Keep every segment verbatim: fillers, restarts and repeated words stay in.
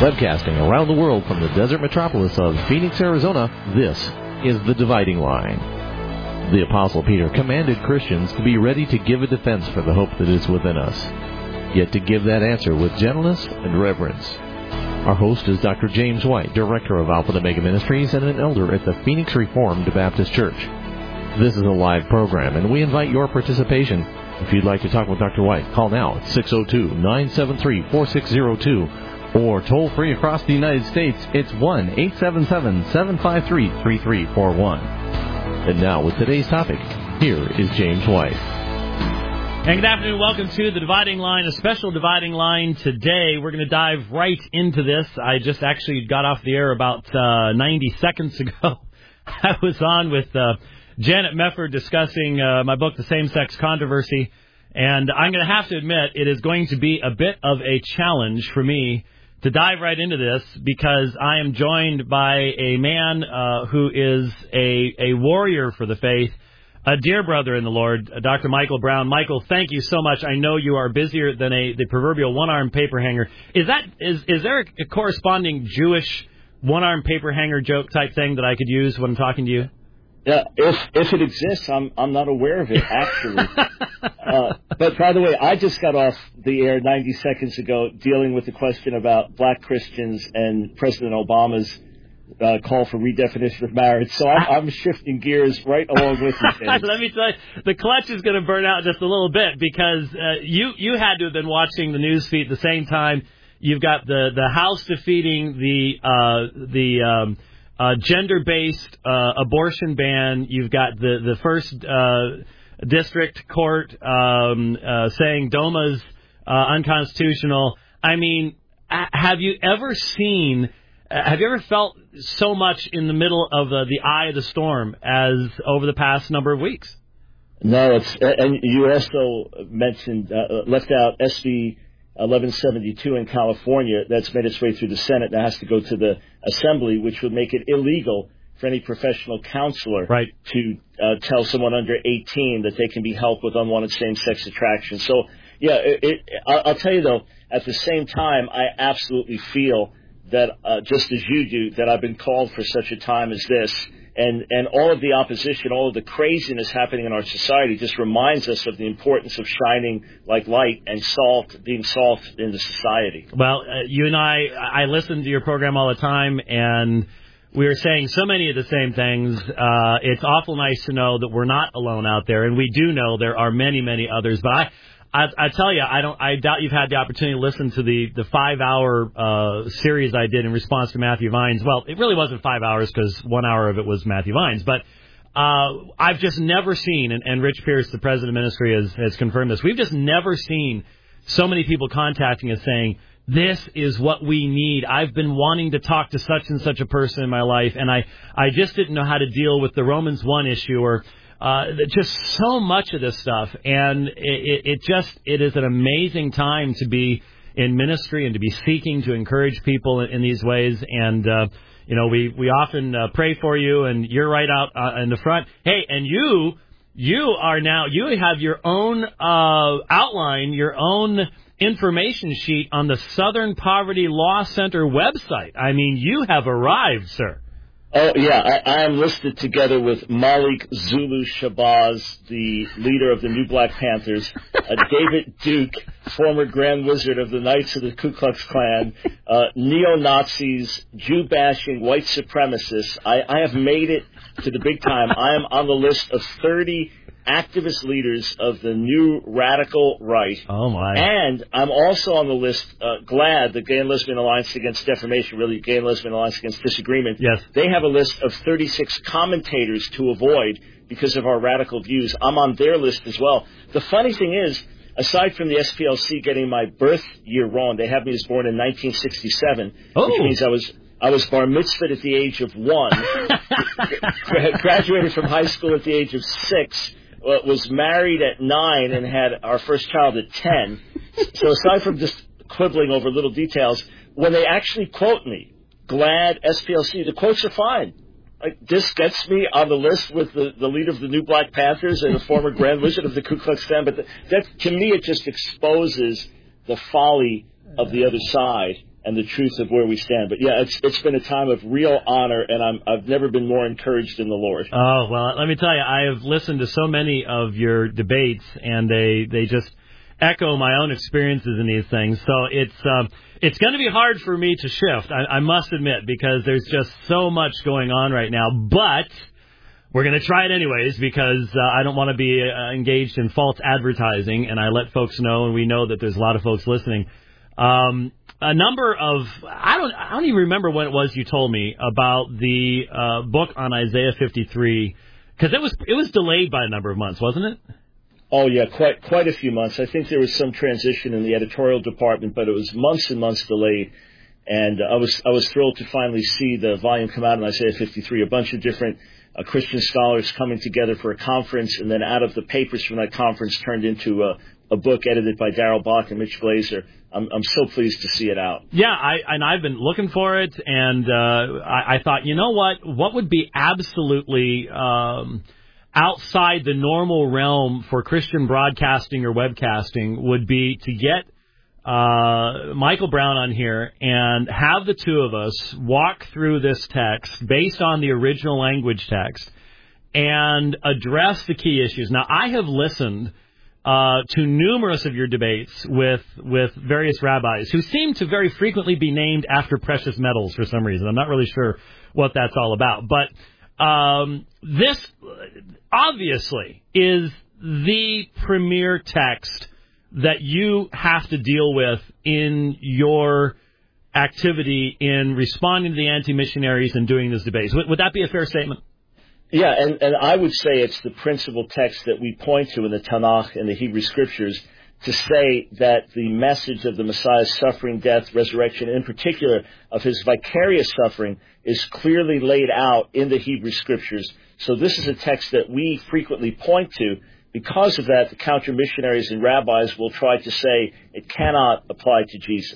Webcasting around the world from the desert metropolis of Phoenix, Arizona, this is The Dividing Line. The Apostle Peter commanded Christians to be ready to give a defense for the hope that is within us, yet to give that answer with gentleness and reverence. Our host is Doctor James White, Director of Alpha and Omega Ministries and an elder at the Phoenix Reformed Baptist Church. This is a live program, and we invite your participation. If you'd like to talk with Doctor White, call now at six oh two, nine seven three, four six zero two. Or toll-free across the United States, it's one eight seven seven, seven five three, three three four one. And now, with today's topic, here is James White. And good afternoon. Welcome to The Dividing Line, a special Dividing Line today. We're going to dive right into this. I just actually got off the air about uh, ninety seconds ago. I was on with uh, Janet Mefford discussing uh, my book, The Same-Sex Controversy. And I'm going to have to admit, it is going to be a bit of a challenge for me to dive right into this, because I am joined by a man uh, who is a, a warrior for the faith, a dear brother in the Lord, Doctor Michael Brown. Michael, thank you so much. I know you are busier than a the proverbial one-armed paper hanger. Is that is is there a corresponding Jewish one-armed paper hanger joke type thing that I could use when I'm talking to you? Yeah, if if it exists, I'm I'm not aware of it, actually. uh, but by the way, I just got off the air ninety seconds ago dealing with the question about black Christians and President Obama's uh, call for redefinition of marriage. So I'm, I'm shifting gears right along with you, James. Let me tell you, the clutch is going to burn out just a little bit, because uh, you you had to have been watching the news feed at the same time. You've got the, the House defeating the uh, the um, Uh, gender-based uh, abortion ban. You've got the the first uh, district court um, uh, saying DOMA's uh, unconstitutional. I mean, a- have you ever seen? Uh, have you ever felt so much in the middle of the, the eye of the storm as over the past number of weeks? No, it's and you also mentioned uh, left out S B eleven seventy-two in California. That's made its way through the Senate. That has to go to the Assembly, which would make it illegal for any professional counselor right. to uh, tell someone under eighteen that they can be helped with unwanted same-sex attraction. So, yeah, it, it, I'll tell you, though, at the same time, I absolutely feel that, uh, just as you do, that I've been called for such a time as this. And, and all of the opposition, all of the craziness happening in our society just reminds us of the importance of shining like light and salt, being salt in the society. Well, uh, you and I, I listen to your program all the time, and we are saying so many of the same things. Uh, it's awful nice to know that we're not alone out there, and we do know there are many, many others. But I, I, I tell you, I don't. I doubt you've had the opportunity to listen to the the five hour uh, series I did in response to Matthew Vines. Well, it really wasn't five hours because one hour of it was Matthew Vines. But uh, I've just never seen, and, and Rich Pierce, the president of ministry, has, has confirmed this. We've just never seen so many people contacting us saying, "This is what we need. I've been wanting to talk to such and such a person in my life, and I I just didn't know how to deal with the Romans one issue or." Uh, just so much of this stuff, and it, it, it just, it is an amazing time to be in ministry and to be seeking to encourage people in, in these ways. And, uh, you know, we, we often uh, pray for you, and you're right out uh, in the front. Hey, and you, you are now, you have your own uh, outline, your own information sheet on the Southern Poverty Law Center website. I mean, you have arrived, sir. Oh, yeah, I, I am listed together with Malik Zulu Shabazz, the leader of the New Black Panthers, uh, David Duke, former Grand Wizard of the Knights of the Ku Klux Klan, uh, neo-Nazis, Jew-bashing white supremacists. I, I have made it to the big time. I am on the list of thirty activist leaders of the new radical right. Oh, my. And I'm also on the list, uh, GLAAD, the Gay and Lesbian Alliance Against Defamation, really Gay and Lesbian Alliance Against Disagreement. Yes. They have a list of thirty-six commentators to avoid because of our radical views. I'm on their list as well. The funny thing is, aside from the S P L C getting my birth year wrong, they have me as born in nineteen sixty-seven, oh. which means I was I was bar mitzvahed at the age of one, graduated from high school at the age of six, was married at nine and had our first child at ten. So aside from just quibbling over little details, when they actually quote me, GLAAD, S P L C, the quotes are fine. Like, this gets me on the list with the, the leader of the New Black Panthers and the former Grand Wizard of the Ku Klux Klan. But the, that, to me, it just exposes the folly of the other side and the truth of where we stand. But yeah, it's it's been a time of real honor, and I'm I've never been more encouraged in the Lord. Oh, well, let me tell you, I have listened to so many of your debates, and they they just echo my own experiences in these things. So it's um, it's going to be hard for me to shift, I, I must admit, because there's just so much going on right now. But we're going to try it anyways, because uh, I don't want to be uh, engaged in false advertising, and I let folks know, and we know that there's a lot of folks listening. Um, a number of I don't I don't even remember what it was you told me about the uh, book on Isaiah fifty-three, because it was it was delayed by a number of months, wasn't it? Oh yeah, quite quite a few months. I think there was some transition in the editorial department, but it was months and months delayed. And uh, I was I was thrilled to finally see the volume come out in Isaiah fifty-three. A bunch of different uh, Christian scholars coming together for a conference, and then out of the papers from that conference turned into a, a book edited by Darrell Bach and Mitch Glaser. I'm I'm so pleased to see it out. Yeah, I and I've been looking for it, and uh, I, I thought, you know what, what would be absolutely um, outside the normal realm for Christian broadcasting or webcasting would be to get uh, Michael Brown on here and have the two of us walk through this text based on the original language text and address the key issues. Now, I have listened uh, to numerous of your debates with with various rabbis who seem to very frequently be named after precious metals for some reason. I'm not really sure what that's all about. But um, this obviously is the premier text that you have to deal with in your activity in responding to the anti-missionaries and doing these debates. Would, would that be a fair statement? Yeah, and, and I would say it's the principal text that we point to in the Tanakh and the Hebrew Scriptures to say that the message of the Messiah's suffering, death, resurrection, in particular of his vicarious suffering, is clearly laid out in the Hebrew Scriptures. So this is a text that we frequently point to. Because of that, the counter-missionaries and rabbis will try to say it cannot apply to Jesus.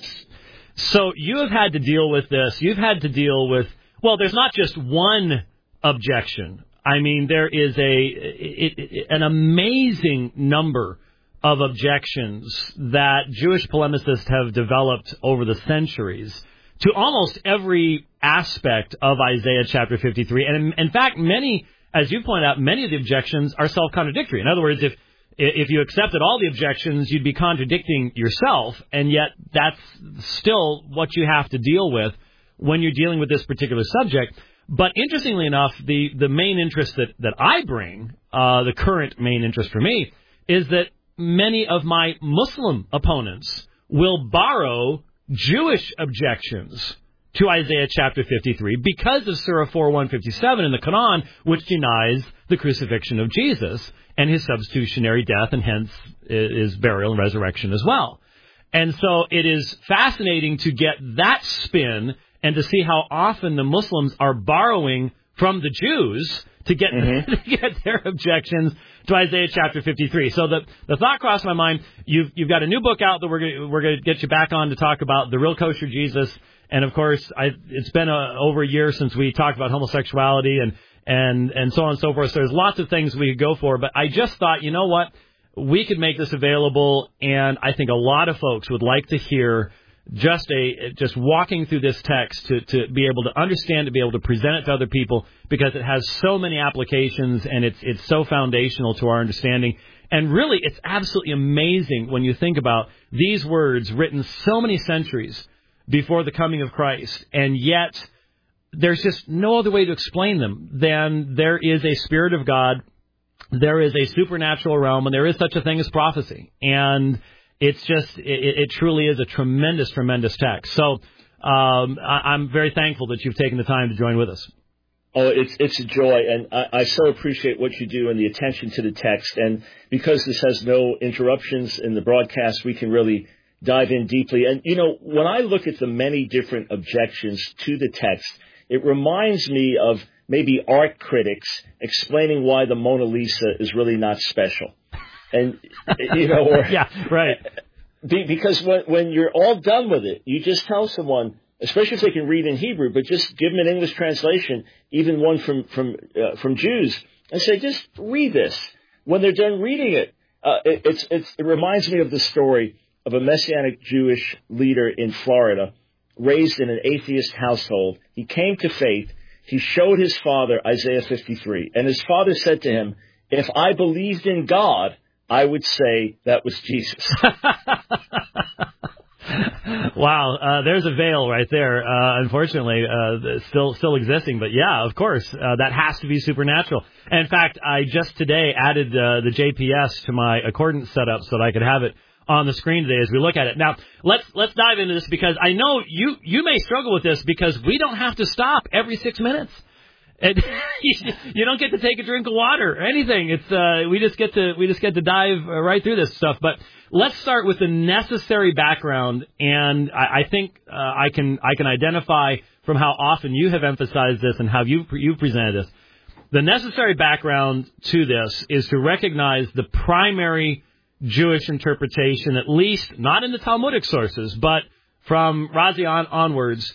So you have had to deal with this. You've had to deal with, well, there's not just one objection. I mean, there is a it, it, an amazing number of objections that Jewish polemicists have developed over the centuries to almost every aspect of Isaiah chapter fifty-three. And in, in fact, many, as you point out, many of the objections are self-contradictory. In other words, if if you accepted all the objections, you'd be contradicting yourself, and yet that's still what you have to deal with when you're dealing with this particular subject. But interestingly enough, the, the main interest that, that I bring, uh, the current main interest for me, is that many of my Muslim opponents will borrow Jewish objections to Isaiah chapter fifty-three because of Surah four one fifty-seven in the Quran, which denies the crucifixion of Jesus and his substitutionary death, and hence his burial and resurrection as well. And so it is fascinating to get that spin and to see how often the Muslims are borrowing from the Jews to get, mm-hmm. to get their objections to Isaiah chapter fifty-three. So the, the thought crossed my mind, you've, you've got a new book out that we're going we're going to get you back on to talk about, The Real Kosher Jesus. And, of course, I, it's been a, over a year since we talked about homosexuality and, and, and so on and so forth. So there's lots of things we could go for. But I just thought, you know what, we could make this available, and I think a lot of folks would like to hear just a just walking through this text to, to be able to understand, to be able to present it to other people, because it has so many applications and it's it's so foundational to our understanding. And really, it's absolutely amazing when you think about these words written so many centuries before the coming of Christ, and yet there's just no other way to explain them than there is a Spirit of God, there is a supernatural realm, and there is such a thing as prophecy. And it's just, it, it truly is a tremendous, tremendous text. So um, I, I'm very thankful that you've taken the time to join with us. Oh, it's it's a joy, and I, I so appreciate what you do and the attention to the text. And because this has no interruptions in the broadcast, we can really dive in deeply. And, you know, when I look at the many different objections to the text, it reminds me of maybe art critics explaining why the Mona Lisa is really not special. And, you know, or, yeah, right. Because when, when you're all done with it, you just tell someone, especially if they can read in Hebrew, but just give them an English translation, even one from from uh, from Jews, and say, just read this. When they're done reading it, uh, it, it's, it's, it reminds me of the story of a Messianic Jewish leader in Florida raised in an atheist household. He came to faith. He showed his father Isaiah fifty-three. And his father said to him, if I believed in God, I would say that was Jesus. Wow, uh, there's a veil right there, uh, unfortunately, uh, still still existing. But yeah, of course, uh, that has to be supernatural. And in fact, I just today added uh, the J P S to my accordance setup so that I could have it on the screen today as we look at it. Now, let's let's dive into this, because I know you, you may struggle with this because we don't have to stop every six minutes. And you don't get to take a drink of water or anything. It's uh, we just get to we just get to dive right through this stuff. But let's start with the necessary background, and I, I think uh, I can I can identify from how often you have emphasized this and how you you presented this. The necessary background to this is to recognize the primary Jewish interpretation, at least not in the Talmudic sources, but from Razi on onwards.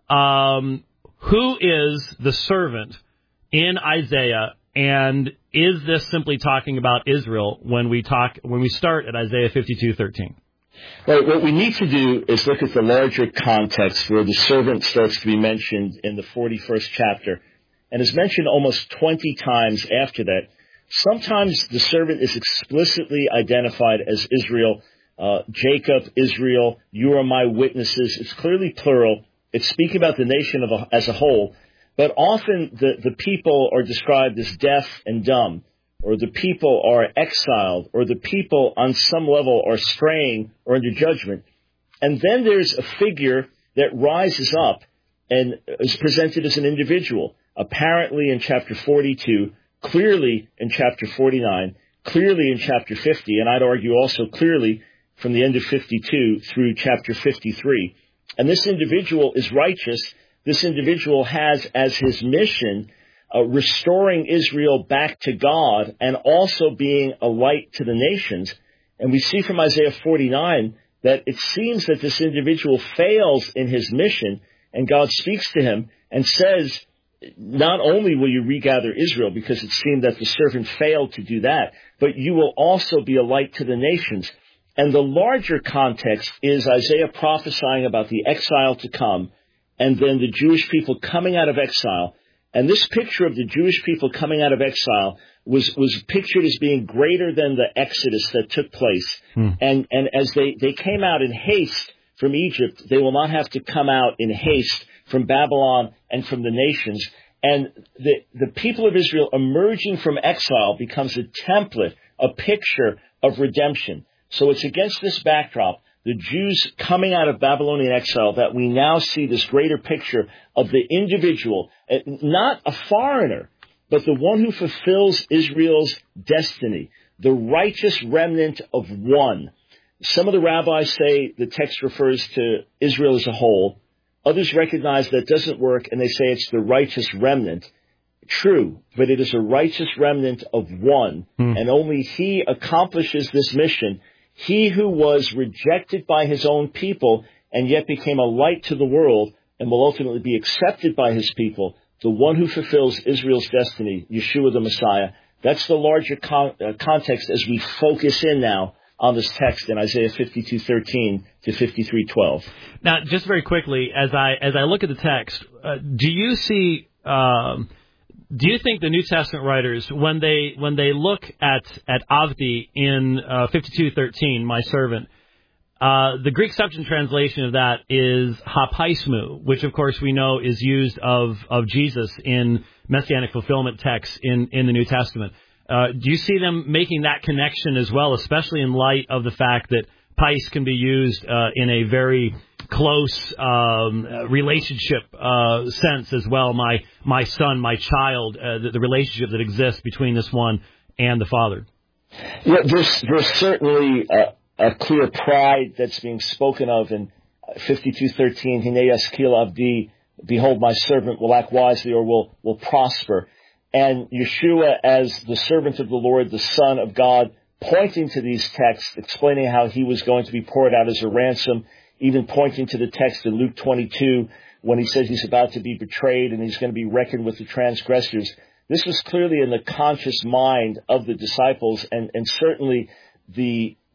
Um, Who is the servant in Isaiah, and is this simply talking about Israel when we talk when we start at Isaiah fifty-two thirteen? Well, what we need to do is look at the larger context where the servant starts to be mentioned in the forty-first chapter and is mentioned almost twenty times after that. Sometimes the servant is explicitly identified as Israel, uh, Jacob, Israel, you are my witnesses. It's clearly plural. It's speaking about the nation of a, as a whole, but often the, the people are described as deaf and dumb, or the people are exiled, or the people on some level are straying or under judgment. And then there's a figure that rises up and is presented as an individual, apparently in chapter forty-two, clearly in chapter forty-nine, clearly in chapter fifty, and I'd argue also clearly from the end of fifty-two through chapter fifty-three. And this individual is righteous. This individual has as his mission uh, restoring Israel back to God and also being a light to the nations. And we see from Isaiah forty-nine that it seems that this individual fails in his mission, and God speaks to him and says, not only will you regather Israel, because it seemed that the servant failed to do that, but you will also be a light to the nations. And the larger context is Isaiah prophesying about the exile to come, and then the Jewish people coming out of exile. And this picture of the Jewish people coming out of exile was, was pictured as being greater than the exodus that took place. Hmm. And, and as they, they came out in haste from Egypt, they will not have to come out in haste from Babylon and from the nations. And the, the people of Israel emerging from exile becomes a template, a picture of redemption. So it's against this backdrop, the Jews coming out of Babylonian exile, that we now see this greater picture of the individual, not a foreigner, but the one who fulfills Israel's destiny, the righteous remnant of one. Some of the rabbis say the text refers to Israel as a whole. Others recognize that doesn't work, and they say it's the righteous remnant. True, but it is a righteous remnant of one, hmm. and only he accomplishes this mission. He who was rejected by his own people and yet became a light to the world and will ultimately be accepted by his people, the one who fulfills Israel's destiny, Yeshua the Messiah. That's the larger con- uh, context as we focus in now on this text in Isaiah fifty-two thirteen to fifty-three twelve. Now, just very quickly, as I as I look at the text, uh, do you see... Um, Do you think the New Testament writers, when they when they look at at Avdi in uh, fifty-two thirteen, my servant, uh, the Greek Septuagint translation of that is hapaismu, which of course we know is used of of Jesus in messianic fulfillment texts in in the New Testament. Uh, do you see them making that connection as well, especially in light of the fact that pais can be used uh, in a very close um, relationship uh, sense as well? My my son, my child, uh, the, the relationship that exists between this one and the Father. Yeah, there's there's certainly a, a clear pride that's being spoken of in fifty-two thirteen. Hinei yaskil avdi, behold, my servant will act wisely or will will prosper. And Yeshua, as the servant of the Lord, the Son of God, pointing to these texts, explaining how he was going to be poured out as a ransom, even pointing to the text in Luke twenty-two when he says he's about to be betrayed and he's going to be reckoned with the transgressors. This was clearly in the conscious mind of the disciples, and, and certainly the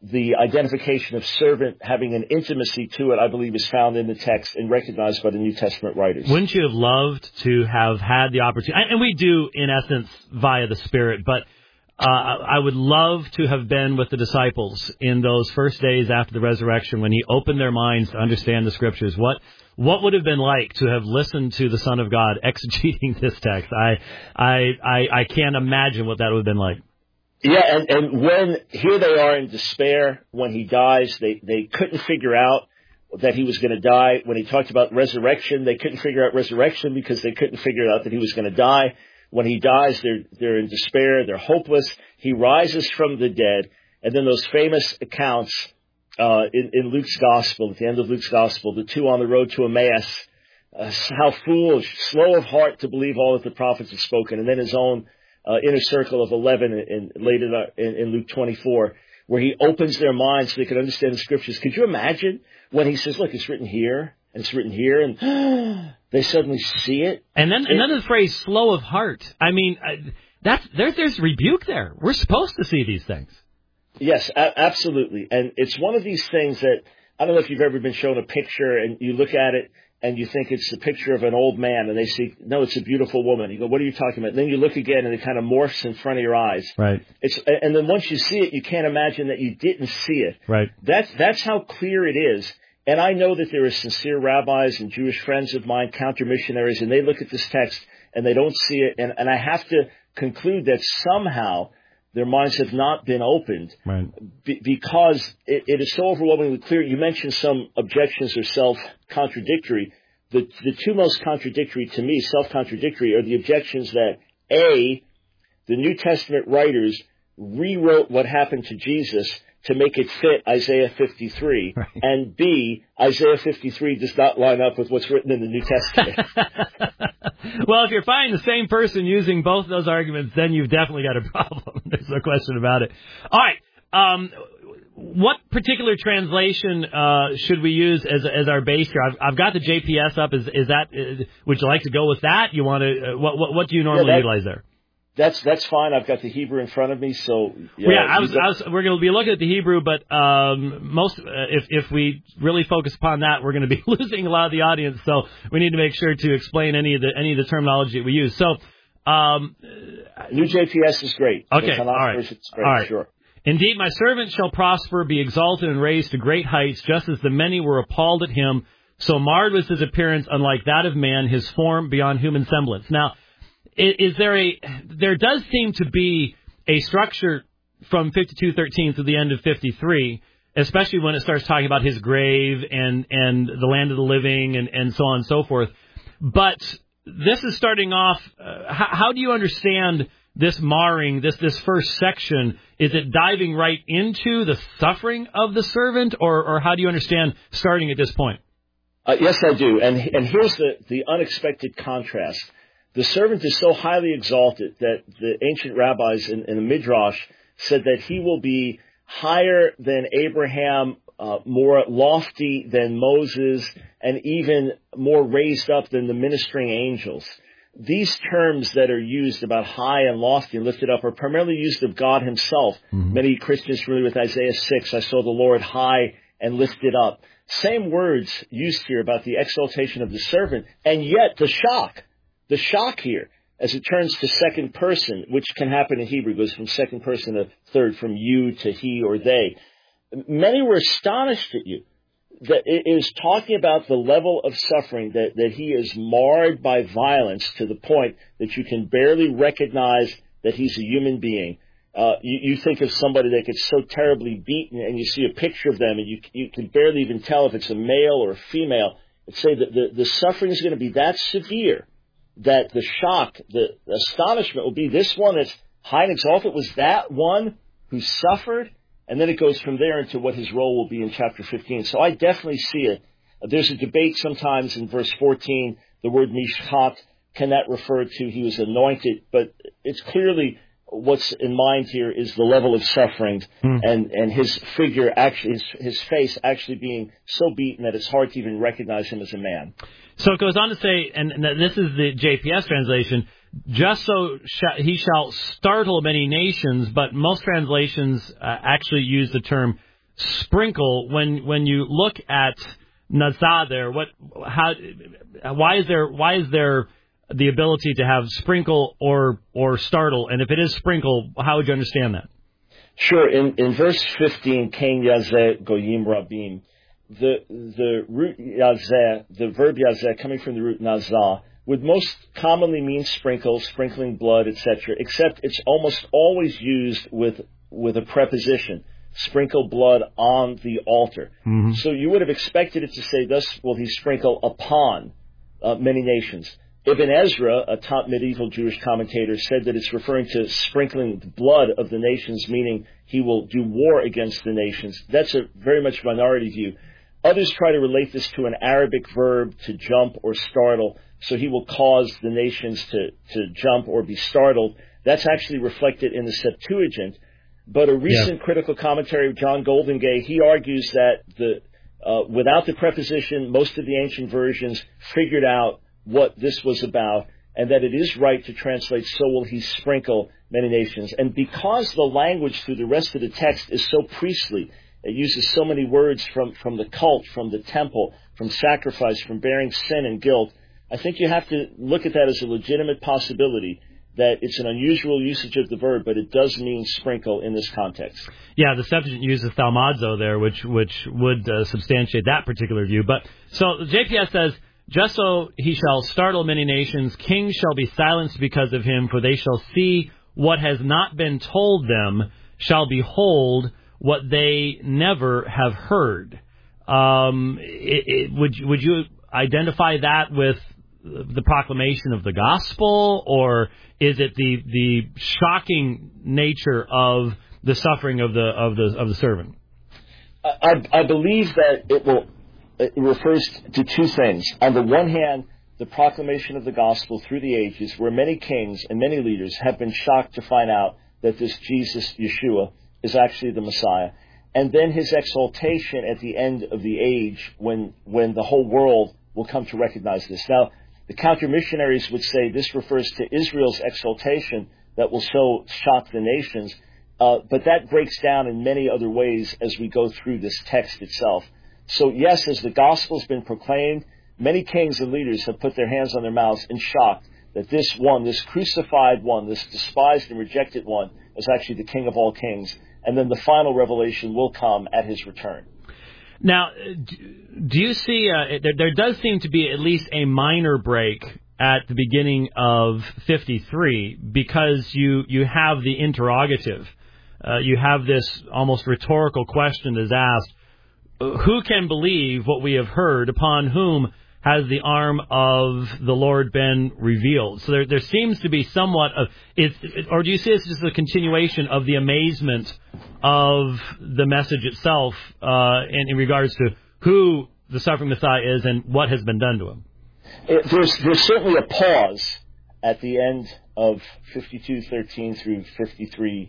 the identification of servant having an intimacy to it, I believe, is found in the text and recognized by the New Testament writers. Wouldn't you have loved to have had the opportunity? And we do, in essence, via the Spirit, but uh, I would love to have been with the disciples in those first days after the resurrection when he opened their minds to understand the Scriptures. What what would have been like to have listened to the Son of God exegeting this text? I I I, I can't imagine what that would have been like. Yeah, and, and when here they are in despair when he dies, they, they couldn't figure out that he was going to die. When he talked about resurrection, they couldn't figure out resurrection because they couldn't figure out that he was going to die. When he dies, they're they're in despair, they're hopeless. He rises from the dead, and then those famous accounts uh, in, in Luke's gospel, at the end of Luke's gospel, the two on the road to Emmaus, uh, how foolish, slow of heart to believe all that the prophets have spoken, and then his own Uh, inner circle of eleven in, in, later in, in Luke twenty-four, where he opens their minds so they can understand the Scriptures. Could you imagine when he says, look, it's written here, and it's written here, and they suddenly see it? And then, and then the phrase slow of heart. I mean, I, that's, there, there's rebuke there. We're supposed to see these things. Yes, a- absolutely. And it's one of these things that, I don't know if you've ever been shown a picture and you look at it, and you think it's the picture of an old man, and they see, no, it's a beautiful woman. You go, what are you talking about? And then you look again, and it kind of morphs in front of your eyes. Right. It's, and then once you see it, you can't imagine that you didn't see it. Right. That's, that's how clear it is. And I know that there are sincere rabbis and Jewish friends of mine, counter-missionaries, and they look at this text, and they don't see it. And, and I have to conclude that somehow their minds have not been opened. Right. Be, because it, it is so overwhelmingly clear. You mentioned some objections are self-contradictory. The, the two most contradictory to me, self-contradictory, are the objections that A, the New Testament writers rewrote what happened to Jesus to make it fit Isaiah fifty-three, right. and B, Isaiah fifty-three does not line up with what's written in the New Testament. Well, if you're finding the same person using both those arguments, then you've definitely got a problem. There's no question about it. All right. Um, what particular translation uh, should we use as as our base here? I've, I've got the J P S up. Is is that? Uh, would you like to go with that? You want to? Uh, what, what what do you normally yeah, that, utilize there? That's that's fine. I've got the Hebrew in front of me, so yeah. Well, yeah I was, I was, we're going to be looking at the Hebrew, but um, most uh, if if we really focus upon that, we're going to be losing a lot of the audience. So we need to make sure to explain any of the any of the terminology that we use. So um, New J P S is great. Okay, all right, great, all right. Sure. Indeed, my servant shall prosper, be exalted and raised to great heights, just as the many were appalled at him. So marred was his appearance, unlike that of man, his form beyond human semblance. Now, is, is there a? There does seem to be a structure from fifty-two thirteen through the end of fifty-three, especially when it starts talking about his grave and and the land of the living and and so on and so forth. But this is starting off. Uh, how, how do you understand this marring, this this first section? Is it diving right into the suffering of the servant, or, or how do you understand starting at this point? Uh, yes, I do. And and here's the, the unexpected contrast. The servant is so highly exalted that the ancient rabbis in, in the Midrash said that he will be higher than Abraham, uh, more lofty than Moses, and even more raised up than the ministering angels. These terms that are used about high and lofty and lifted up are primarily used of God himself. Mm-hmm. Many Christians familiar with Isaiah six, I saw the Lord high and lifted up. Same words used here about the exaltation of the servant, and yet the shock, the shock here, as it turns to second person, which can happen in Hebrew, goes from second person to third, from you to he or they. Many were astonished at you. That it is talking about the level of suffering, that, that he is marred by violence to the point that you can barely recognize that he's a human being. Uh, you, you think of somebody that gets so terribly beaten, and you see a picture of them, and you you can barely even tell if it's a male or a female. It's say that the, the suffering is going to be that severe that the shock, the astonishment will be this one that's high and exalted was that one who suffered. And then it goes from there into what his role will be in chapter fifteen. So I definitely see it. There's a debate sometimes in verse fourteen, the word mishpat, can that refer to he was anointed? But it's clearly what's in mind here is the level of suffering hmm. and, and his figure, actually, his, his face actually being so beaten that it's hard to even recognize him as a man. So it goes on to say, and this is the J P S translation, just so sh- he shall startle many nations, but most translations uh, actually use the term sprinkle, when when you look at nazah there, what how why is there why is there the ability to have sprinkle or or startle? And if it is sprinkle, how would you understand that? Sure. In in verse fifteen, Kain Yazeh Goyim Rabim, the the root Yazeh, the verb Yazeh coming from the root nazah, would most commonly mean sprinkle, sprinkling blood, et cetera. Except it's almost always used with with a preposition, sprinkle blood on the altar. Mm-hmm. So you would have expected it to say, "Thus will he sprinkle upon uh, many nations." Ibn Ezra, a top medieval Jewish commentator, said that it's referring to sprinkling the blood of the nations, meaning he will do war against the nations. That's a very much minority view. Others try to relate this to an Arabic verb to jump or startle, so he will cause the nations to, to jump or be startled. That's actually reflected in the Septuagint. But a recent yeah. critical commentary of John Goldingay, he argues that the uh, without the preposition, most of the ancient versions figured out what this was about, and that it is right to translate, so will he sprinkle many nations. And because the language through the rest of the text is so priestly, it uses so many words from, from the cult, from the temple, from sacrifice, from bearing sin and guilt, I think you have to look at that as a legitimate possibility, that it's an unusual usage of the verb, but it does mean sprinkle in this context. Yeah, the Septuagint uses thaumazo there, which which would uh, substantiate that particular view. But so J P S says, "Just so he shall startle many nations, kings shall be silenced because of him, for they shall see what has not been told them, shall behold what they never have heard." Um, it, it, would would you identify that with the proclamation of the gospel, or is it the the shocking nature of the suffering of the of the of the servant? I, I believe that it will. It refers to two things. On the one hand, the proclamation of the gospel through the ages, where many kings and many leaders have been shocked to find out that this Jesus, Yeshua, is actually the Messiah. And then his exaltation at the end of the age, when when the whole world will come to recognize this. Now, the counter-missionaries would say this refers to Israel's exaltation that will so shock the nations, uh, but that breaks down in many other ways as we go through this text itself. So yes, as the gospel's been proclaimed, many kings and leaders have put their hands on their mouths in shock that this one, this crucified one, this despised and rejected one, is actually the King of all kings. And then the final revelation will come at his return. Now, do you see, uh, there, there does seem to be at least a minor break at the beginning of fifty-three, because you, you have the interrogative. Uh, you have this almost rhetorical question that is asked, who can believe what we have heard? Upon whom has the arm of the Lord been revealed? So there, there seems to be somewhat of, is, or do you see this as a continuation of the amazement of the message itself uh, in, in regards to who the suffering Messiah is and what has been done to him? It, there's, there's certainly a pause at the end of fifty-two thirteen through fifty-three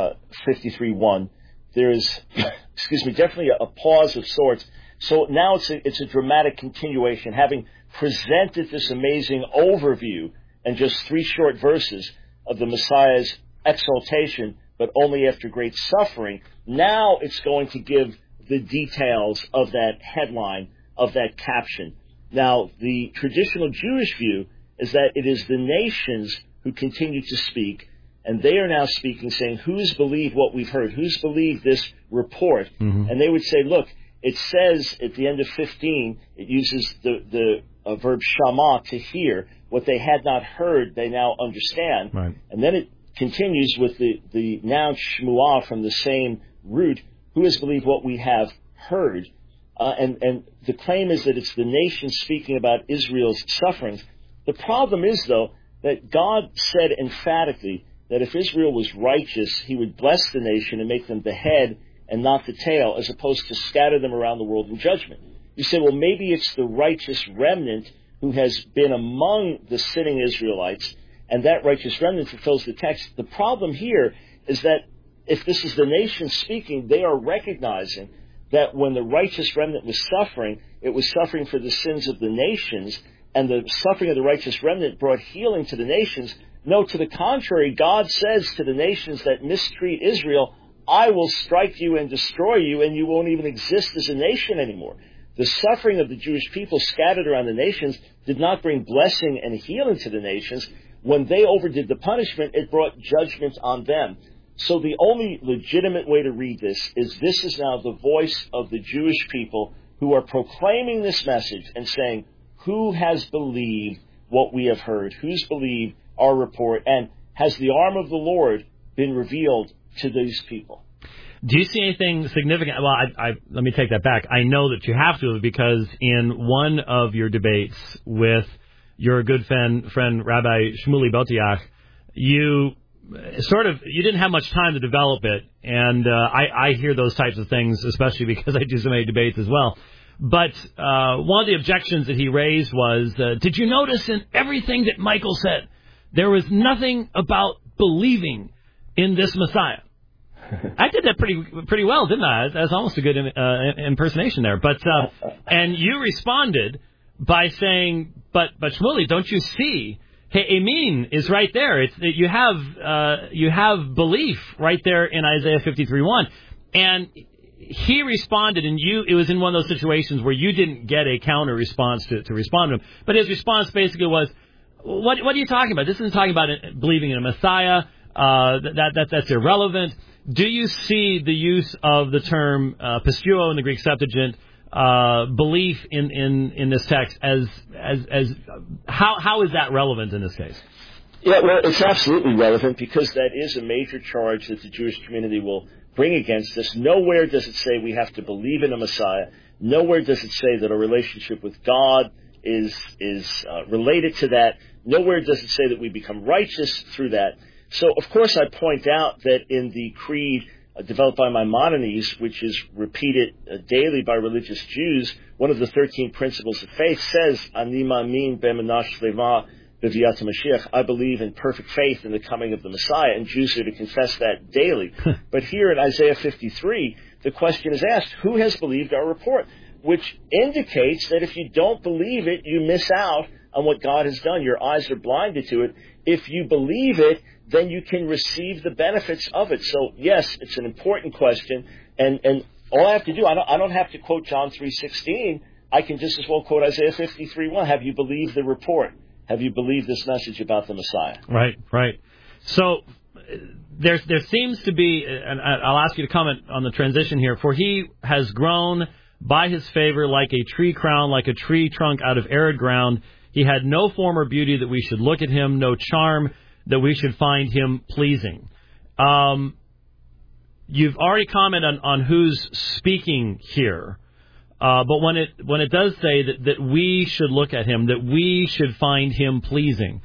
one. There is, excuse me, definitely a, a pause of sorts. So now it's a, it's a dramatic continuation. Having presented this amazing overview in just three short verses of the Messiah's exaltation, but only after great suffering, now it's going to give the details of that headline, of that caption. Now, the traditional Jewish view is that it is the nations who continue to speak, and they are now speaking, saying, who's believed what we've heard? Who's believed this report? Mm-hmm. And they would say, look, it says at the end of fifteen, it uses the, the uh, verb shama, to hear. What they had not heard, they now understand. Right. And then it continues with the, the noun shmuah from the same root, who has believed what we have heard. Uh, and, and the claim is that it's the nation speaking about Israel's sufferings. The problem is, though, that God said emphatically that if Israel was righteous, he would bless the nation and make them the head and not the tail, as opposed to scatter them around the world in judgment. You say, well, maybe it's the righteous remnant who has been among the sinning Israelites, and that righteous remnant fulfills the text. The problem here is that if this is the nation speaking, they are recognizing that when the righteous remnant was suffering, it was suffering for the sins of the nations, and the suffering of the righteous remnant brought healing to the nations. No, to the contrary, God says to the nations that mistreat Israel, I will strike you and destroy you, and you won't even exist as a nation anymore. The suffering of the Jewish people scattered around the nations did not bring blessing and healing to the nations. When they overdid the punishment, it brought judgment on them. So the only legitimate way to read this is this is now the voice of the Jewish people who are proclaiming this message and saying, who has believed what we have heard? Who's believed our report? And has the arm of the Lord been revealed to these people? Do you see anything significant? Well, I, I, let me take that back. I know that you have to, because in one of your debates with your good friend, friend Rabbi Shmuley Botiach, you sort of, you didn't have much time to develop it, and uh, I, I hear those types of things, especially because I do so many debates as well. But uh, one of the objections that he raised was, uh, did you notice in everything that Michael said, there was nothing about believing in this Messiah? I did that pretty pretty well, didn't I? That's almost a good uh, impersonation there. But uh, and you responded by saying, "But but Shmuley, don't you see? Hey, Amin is right there. It's you have uh, you have belief right there in Isaiah fifty-three one." And he responded, and you it was in one of those situations where you didn't get a counter response to, to respond to him. But his response basically was, "What what are you talking about? This isn't talking about believing in a Messiah. Uh, that that that's irrelevant." Do you see the use of the term uh, pisteuo in the Greek Septuagint, uh, belief in, in, in this text, as as as how how is that relevant in this case? Yeah, well, it's absolutely relevant, because that is a major charge that the Jewish community will bring against us. Nowhere does it say we have to believe in a Messiah. Nowhere does it say that a relationship with God is is uh, related to that. Nowhere does it say that we become righteous through that. So, of course, I point out that in the creed uh, developed by Maimonides, which is repeated uh, daily by religious Jews, one of the thirteen principles of faith says, Ani ma'amin be'emunah shlema b'viat HaMashiach. I believe in perfect faith in the coming of the Messiah, and Jews are to confess that daily. But here in Isaiah fifty-three, the question is asked, who has believed our report? Which indicates that if you don't believe it, you miss out on what God has done. Your eyes are blinded to it. If you believe it, then you can receive the benefits of it. So, yes, it's an important question. And, and all I have to do, I don't, I don't have to quote John three sixteen. I can just as well quote Isaiah fifty-three one. Have you believed the report? Have you believed this message about the Messiah? Right, right. So there, there seems to be, and I'll ask you to comment on the transition here, for he has grown by his favor like a tree crown, like a tree trunk out of arid ground. He had no form or beauty that we should look at him, no charm that we should find him pleasing. Um, you've already commented on, on who's speaking here, uh, but when it when it does say that, that we should look at him, that we should find him pleasing,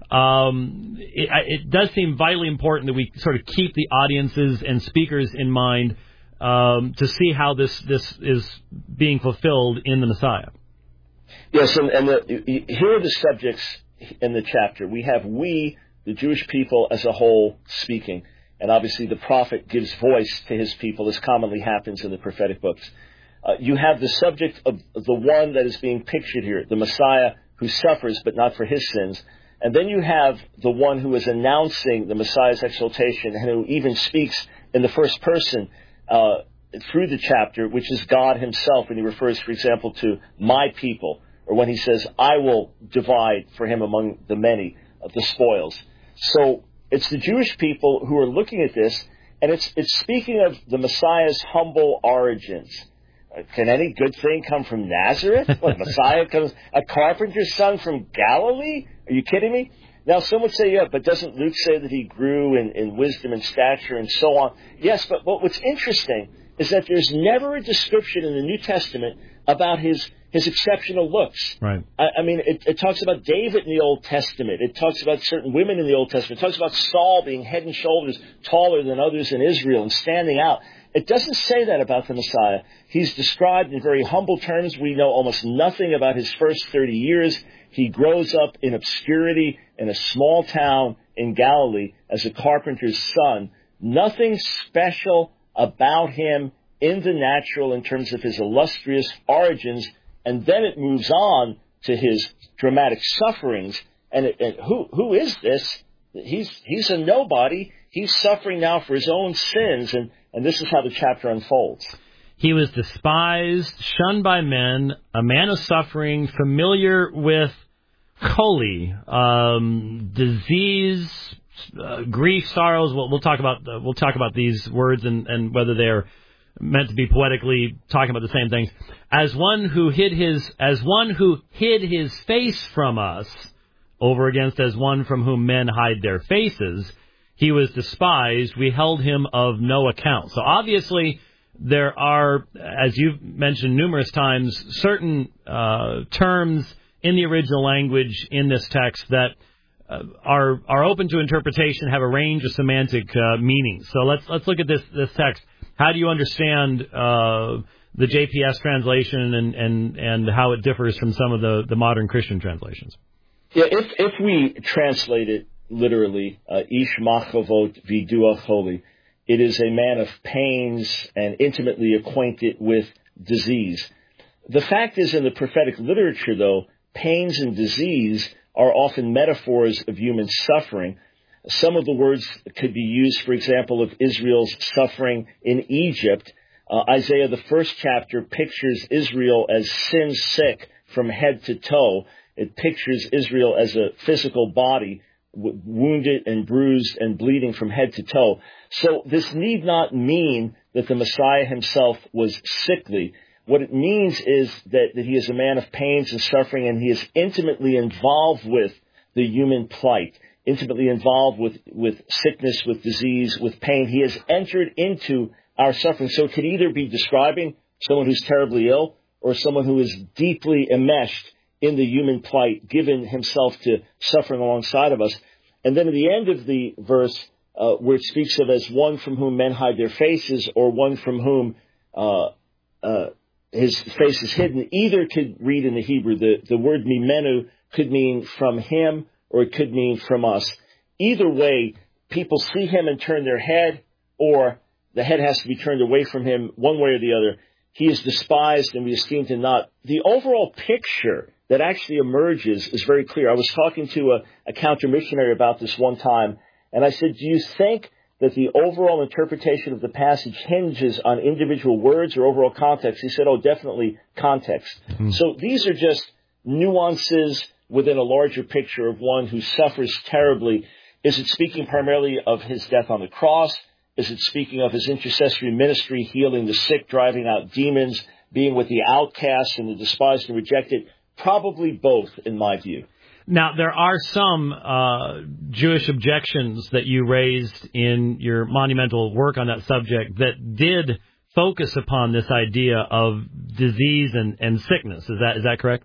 um, it, it does seem vitally important that we sort of keep the audiences and speakers in mind um, to see how this, this is being fulfilled in the Messiah. Yes, and, and the, here are the subjects in the chapter. We have we, the Jewish people as a whole, speaking. And obviously the prophet gives voice to his people, as commonly happens in the prophetic books. Uh, you have the subject of the one that is being pictured here, the Messiah who suffers but not for his sins. And then you have the one who is announcing the Messiah's exaltation and who even speaks in the first person uh, through the chapter, which is God himself, when he refers, for example, to my people, or when he says, I will divide for him among the many of the spoils. So it's the Jewish people who are looking at this, and it's it's speaking of the Messiah's humble origins. Can any good thing come from Nazareth? What, Messiah comes, a carpenter's son from Galilee? Are you kidding me? Now, some would say, yeah, but doesn't Luke say that he grew in, in wisdom and stature and so on? Yes, but, but what's interesting is that there's never a description in the New Testament about his his exceptional looks. Right. I, I mean, it, it talks about David in the Old Testament. It talks about certain women in the Old Testament. It talks about Saul being head and shoulders taller than others in Israel and standing out. It doesn't say that about the Messiah. He's described in very humble terms. We know almost nothing about his first thirty years. He grows up in obscurity in a small town in Galilee as a carpenter's son. Nothing special about him in the natural in terms of his illustrious origins. And then it moves on to his dramatic sufferings. And, it, and who who is this? he's he's a nobody. He's suffering now for his own sins, and, and this is how the chapter unfolds. He was despised, shunned by men, a man of suffering, familiar with choli, um, disease, uh, grief, sorrows. We'll, we'll talk about uh, we'll talk about these words and, and whether they're meant to be poetically talking about the same things. As one who hid his as one who hid his face from us, over against as one from whom men hide their faces, he was despised. We held him of no account. So obviously, there are, as you've mentioned numerous times, certain uh, terms in the original language in this text that uh, are are open to interpretation, have a range of semantic uh, meanings. So let's let's look at this this text. How do you understand uh, the J P S translation and, and, and how it differs from some of the, the modern Christian translations? Yeah, if if we translate it literally, uh, Ish Machavot Viduach Choli, it is a man of pains and intimately acquainted with disease. The fact is, in the prophetic literature, though, pains and disease are often metaphors of human suffering. Some of the words could be used, for example, of Israel's suffering in Egypt. Uh, Isaiah, the first chapter, pictures Israel as sin-sick from head to toe. It pictures Israel as a physical body, w- wounded and bruised and bleeding from head to toe. So this need not mean that the Messiah himself was sickly. What it means is that, that he is a man of pains and suffering, and he is intimately involved with the human plight, intimately involved with, with sickness, with disease, with pain. He has entered into our suffering. So it could either be describing someone who's terribly ill or someone who is deeply enmeshed in the human plight, given himself to suffering alongside of us. And then at the end of the verse, uh, where it speaks of as one from whom men hide their faces, or one from whom uh, uh, his face is hidden, either could read in the Hebrew. The, the word mimenu could mean from him, or it could mean from us. Either way, people see him and turn their head, or the head has to be turned away from him, one way or the other. He is despised, and we esteemed him not. The overall picture that actually emerges is very clear. I was talking to a, a counter-missionary about this one time, and I said, do you think that the overall interpretation of the passage hinges on individual words or overall context? He said, oh, definitely context. Mm-hmm. So these are just nuances within a larger picture of one who suffers terribly. Is it speaking primarily of his death on the cross? Is it speaking of his intercessory ministry, healing the sick, driving out demons, being with the outcasts and the despised and rejected? Probably both, in my view. Now, there are some uh, Jewish objections that you raised in your monumental work on that subject that did focus upon this idea of disease and, and sickness. Is that is that correct?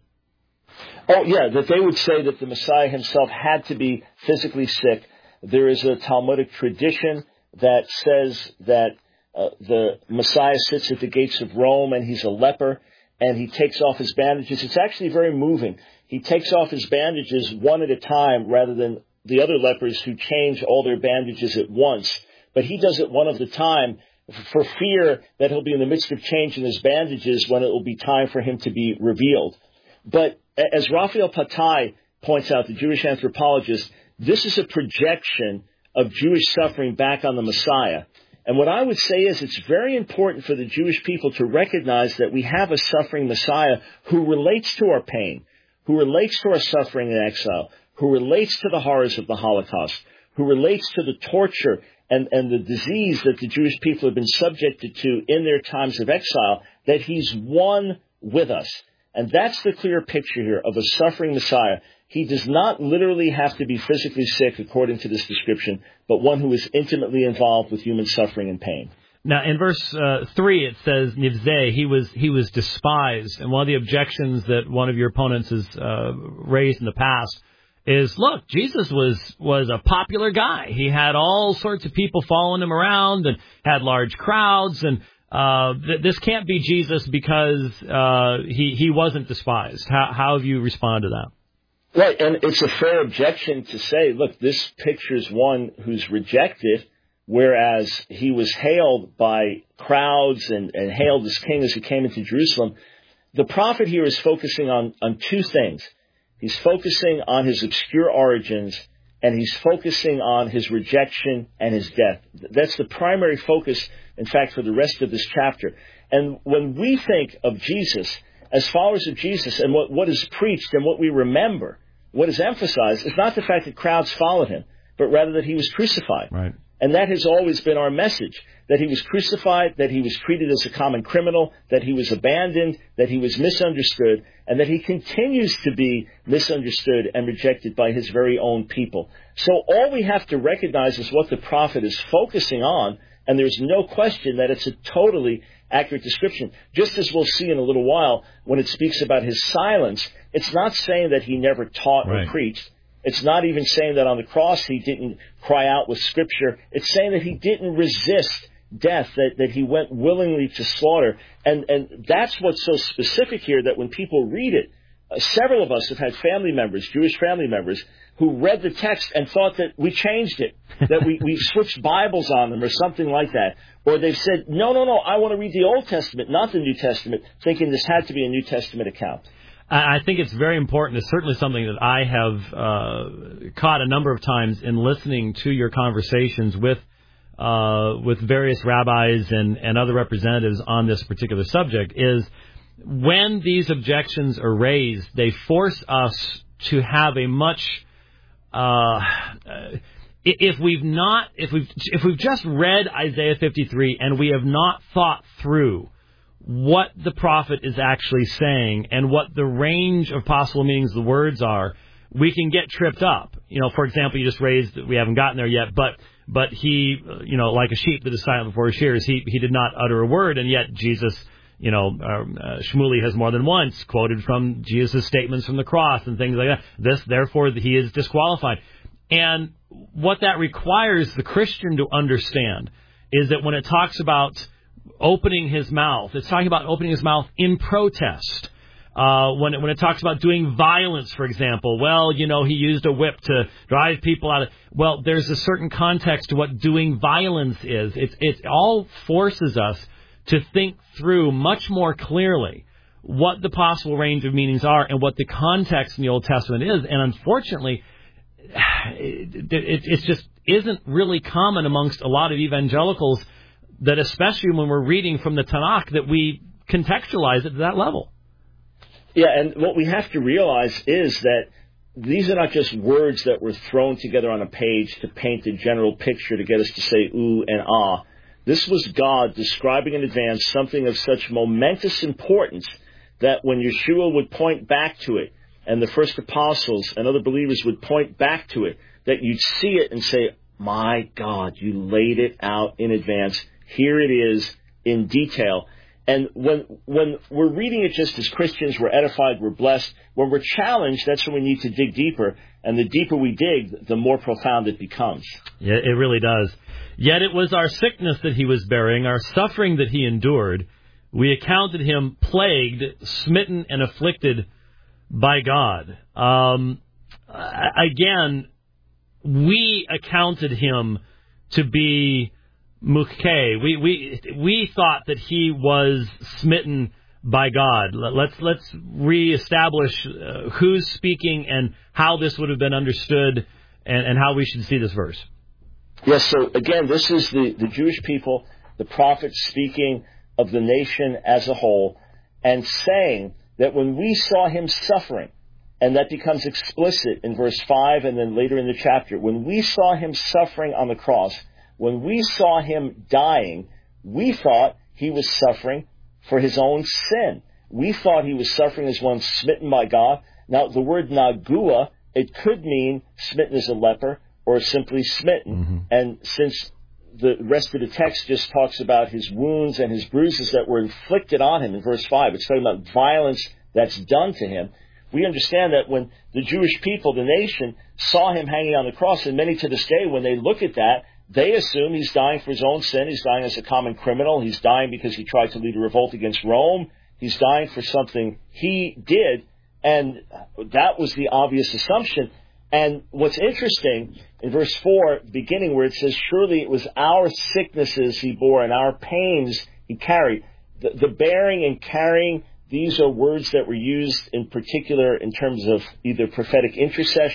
Oh, yeah, that they would say that the Messiah himself had to be physically sick. There is a Talmudic tradition that says that uh, the Messiah sits at the gates of Rome and he's a leper, and he takes off his bandages. It's actually very moving. He takes off his bandages one at a time rather than the other lepers who change all their bandages at once. But he does it one at a time for fear that he'll be in the midst of changing his bandages when it will be time for him to be revealed. But as Raphael Patai points out, the Jewish anthropologist, this is a projection of Jewish suffering back on the Messiah. And what I would say is it's very important for the Jewish people to recognize that we have a suffering Messiah who relates to our pain, who relates to our suffering in exile, who relates to the horrors of the Holocaust, who relates to the torture and, and the disease that the Jewish people have been subjected to in their times of exile, that he's one with us. And that's the clear picture here of a suffering Messiah. He does not literally have to be physically sick, according to this description, but one who is intimately involved with human suffering and pain. Now, in verse uh, three, it says, Nivzeh, he was he was despised. And one of the objections that one of your opponents has uh, raised in the past is, look, Jesus was, was a popular guy. He had all sorts of people following him around and had large crowds. And uh, th- this can't be Jesus because uh, he, he wasn't despised. How, how have you responded to that? Right, and it's a fair objection to say, look, this pictures one who's rejected, whereas he was hailed by crowds and, and hailed as king as he came into Jerusalem. The prophet here is focusing on, on two things. He's focusing on his obscure origins, and he's focusing on his rejection and his death. That's the primary focus, in fact, for the rest of this chapter. And when we think of Jesus, as followers of Jesus, and what, what is preached and what we remember, what is emphasized is not the fact that crowds followed him, but rather that he was crucified. Right. And that has always been our message, that he was crucified, that he was treated as a common criminal, that he was abandoned, that he was misunderstood, and that he continues to be misunderstood and rejected by his very own people. So all we have to recognize is what the prophet is focusing on, and there's no question that it's a totally accurate description. Just as we'll see in a little while, when it speaks about his silence, it's not saying that he never taught right. or preached. It's not even saying that on the cross he didn't cry out with Scripture. It's saying that he didn't resist death, that, that he went willingly to slaughter. And, and that's what's so specific here, that when people read it, uh, several of us have had family members, Jewish family members, who read the text and thought that we changed it, that we, we switched Bibles on them or something like that. Or they've said, no, no, no, I want to read the Old Testament, not the New Testament, thinking this had to be a New Testament account. I think it's very important. It's certainly something that I have uh, caught a number of times in listening to your conversations with uh, with various rabbis and, and other representatives on this particular subject, is when these objections are raised, they force us to have a much uh, if we've not if we've if we've just read Isaiah fifty-three and we have not thought through what the prophet is actually saying and what the range of possible meanings of the words are, we can get tripped up. You know, for example, you just raised, we haven't gotten there yet, but but he, you know, like a sheep that is silent before his shears, he he did not utter a word, and yet Jesus, you know, uh, Shmuley has more than once quoted from Jesus' statements from the cross and things like that. This, therefore, he is disqualified. And what that requires the Christian to understand is that when it talks about opening his mouth, it's talking about opening his mouth in protest. Uh, when it, when it talks about doing violence, for example, well, you know, he used a whip to drive people out of, well, there's a certain context to what doing violence is. It, it all forces us to think through much more clearly what the possible range of meanings are and what the context in the Old Testament is. And unfortunately, it, it, it just isn't really common amongst a lot of evangelicals that, especially when we're reading from the Tanakh, that we contextualize it to that level. Yeah, and what we have to realize is that these are not just words that were thrown together on a page to paint a general picture to get us to say ooh and ah. This was God describing in advance something of such momentous importance that when Yeshua would point back to it, and the first apostles and other believers would point back to it, that you'd see it and say, my God, you laid it out in advance. Here it is in detail. And when when we're reading it just as Christians, we're edified, we're blessed. When we're challenged, that's when we need to dig deeper. And the deeper we dig, the more profound it becomes. Yeah, it really does. Yet it was our sickness that he was bearing, our suffering that he endured. We accounted him plagued, smitten, and afflicted by God. Um, again, we accounted him to be Mukhe. We we we thought that he was smitten by God. Let's let's reestablish uh, who's speaking and how this would have been understood, and, and how we should see this verse. Yes. So again, this is the, the Jewish people, the prophet speaking of the nation as a whole, and saying that when we saw him suffering, and that becomes explicit in verse five and then later in the chapter, when we saw him suffering on the cross, when we saw him dying, we thought he was suffering for his own sin. We thought he was suffering as one smitten by God. Now, the word nagua, it could mean smitten as a leper or simply smitten. Mm-hmm. And since the rest of the text just talks about his wounds and his bruises that were inflicted on him in verse five, it's talking about violence that's done to him. We understand that when the Jewish people, the nation, saw him hanging on the cross, and many to this day, when they look at that, they assume he's dying for his own sin. He's dying as a common criminal. He's dying because he tried to lead a revolt against Rome. He's dying for something he did. And that was the obvious assumption. And what's interesting, in verse four, beginning where it says, surely it was our sicknesses he bore and our pains he carried. The, the bearing and carrying, these are words that were used in particular in terms of either prophetic intercession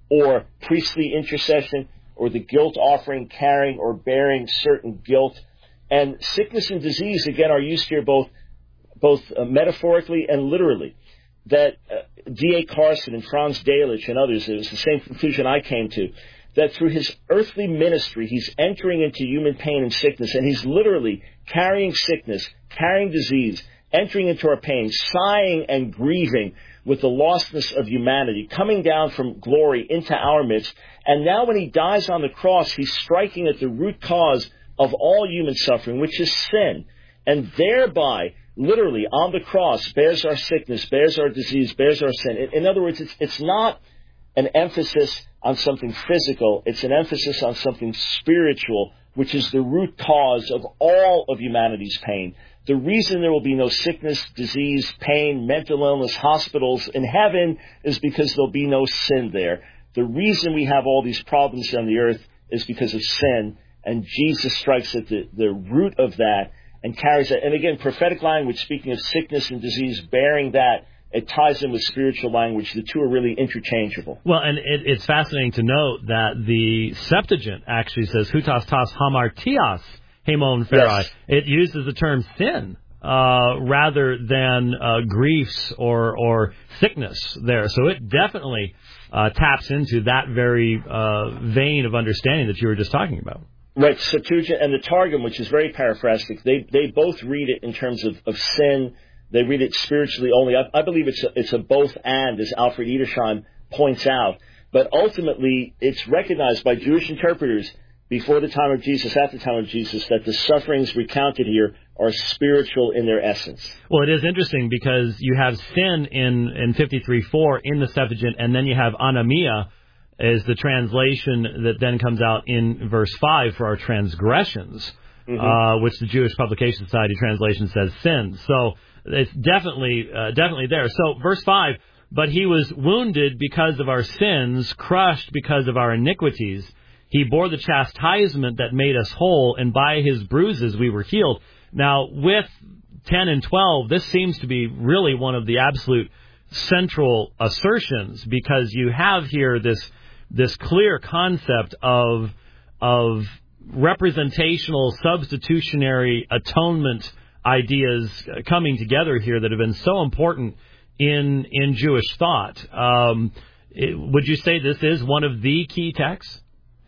or priestly intercession, or the guilt offering, carrying or bearing certain guilt. And sickness and disease, again, are used here both both uh, metaphorically and literally. That uh, D A Carson and Franz Delitzsch and others, it was the same conclusion I came to, that through his earthly ministry, he's entering into human pain and sickness, and he's literally carrying sickness, carrying disease, entering into our pain, sighing and grieving with the lostness of humanity, coming down from glory into our midst. And now when he dies on the cross, he's striking at the root cause of all human suffering, which is sin. And thereby, literally, on the cross, bears our sickness, bears our disease, bears our sin. In, in other words, it's, it's not an emphasis on something physical. It's an emphasis on something spiritual, which is the root cause of all of humanity's pain. The reason there will be no sickness, disease, pain, mental illness, hospitals in heaven is because there'll be no sin there. The reason we have all these problems on the earth is because of sin, and Jesus strikes at the, the root of that and carries it. And again, prophetic language, speaking of sickness and disease, bearing that, it ties in with spiritual language. The two are really interchangeable. Well, and it, it's fascinating to note that the Septuagint actually says, hutas tas hamartias hemon ferai. Yes. It uses the term sin uh, rather than uh, griefs or, or sickness there. So it definitely uh, taps into that very uh, vein of understanding that you were just talking about. Right, Septuagint and the Targum, which is very paraphrastic, they they both read it in terms of, of sin. They read it spiritually only. I, I believe it's a, it's a both and, as Alfred Edersheim points out. But ultimately, it's recognized by Jewish interpreters before the time of Jesus, at the time of Jesus, that the sufferings recounted here are spiritual in their essence. Well, it is interesting because you have sin in, in fifty-three four in the Septuagint, and then you have anomia is the translation that then comes out in verse five for our transgressions, mm-hmm. uh, which the Jewish Publication Society translation says sins. So it's definitely uh, definitely there. So verse five, but he was wounded because of our sins, crushed because of our iniquities. He bore the chastisement that made us whole, and by his bruises we were healed. Now, with ten and twelve, this seems to be really one of the absolute central assertions, because you have here this this clear concept of of representational, substitutionary atonement ideas coming together here that have been so important in in Jewish thought. Um, it, would you say this is one of the key texts?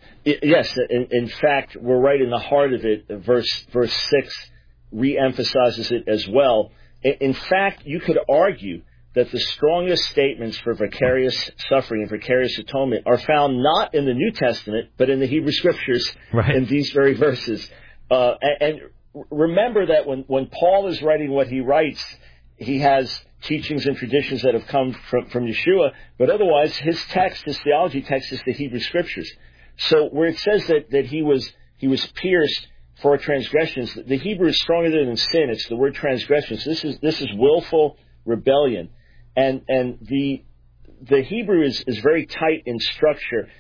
Yes, in, in fact, we're right in the heart of it. Verse verse six re-emphasizes it as well. In, in fact, you could argue that the strongest statements for vicarious suffering and vicarious atonement are found not in the New Testament, but in the Hebrew Scriptures, right. in these very verses. Uh, and, and remember that when, when Paul is writing what he writes, he has teachings and traditions that have come from, from Yeshua, but otherwise his text, his theology text, is the Hebrew Scriptures. So where it says that, that he was he was pierced for our transgressions, the Hebrew is stronger than sin. It's the word transgressions. This is this is willful rebellion. And and the the Hebrew is, is very tight in structure.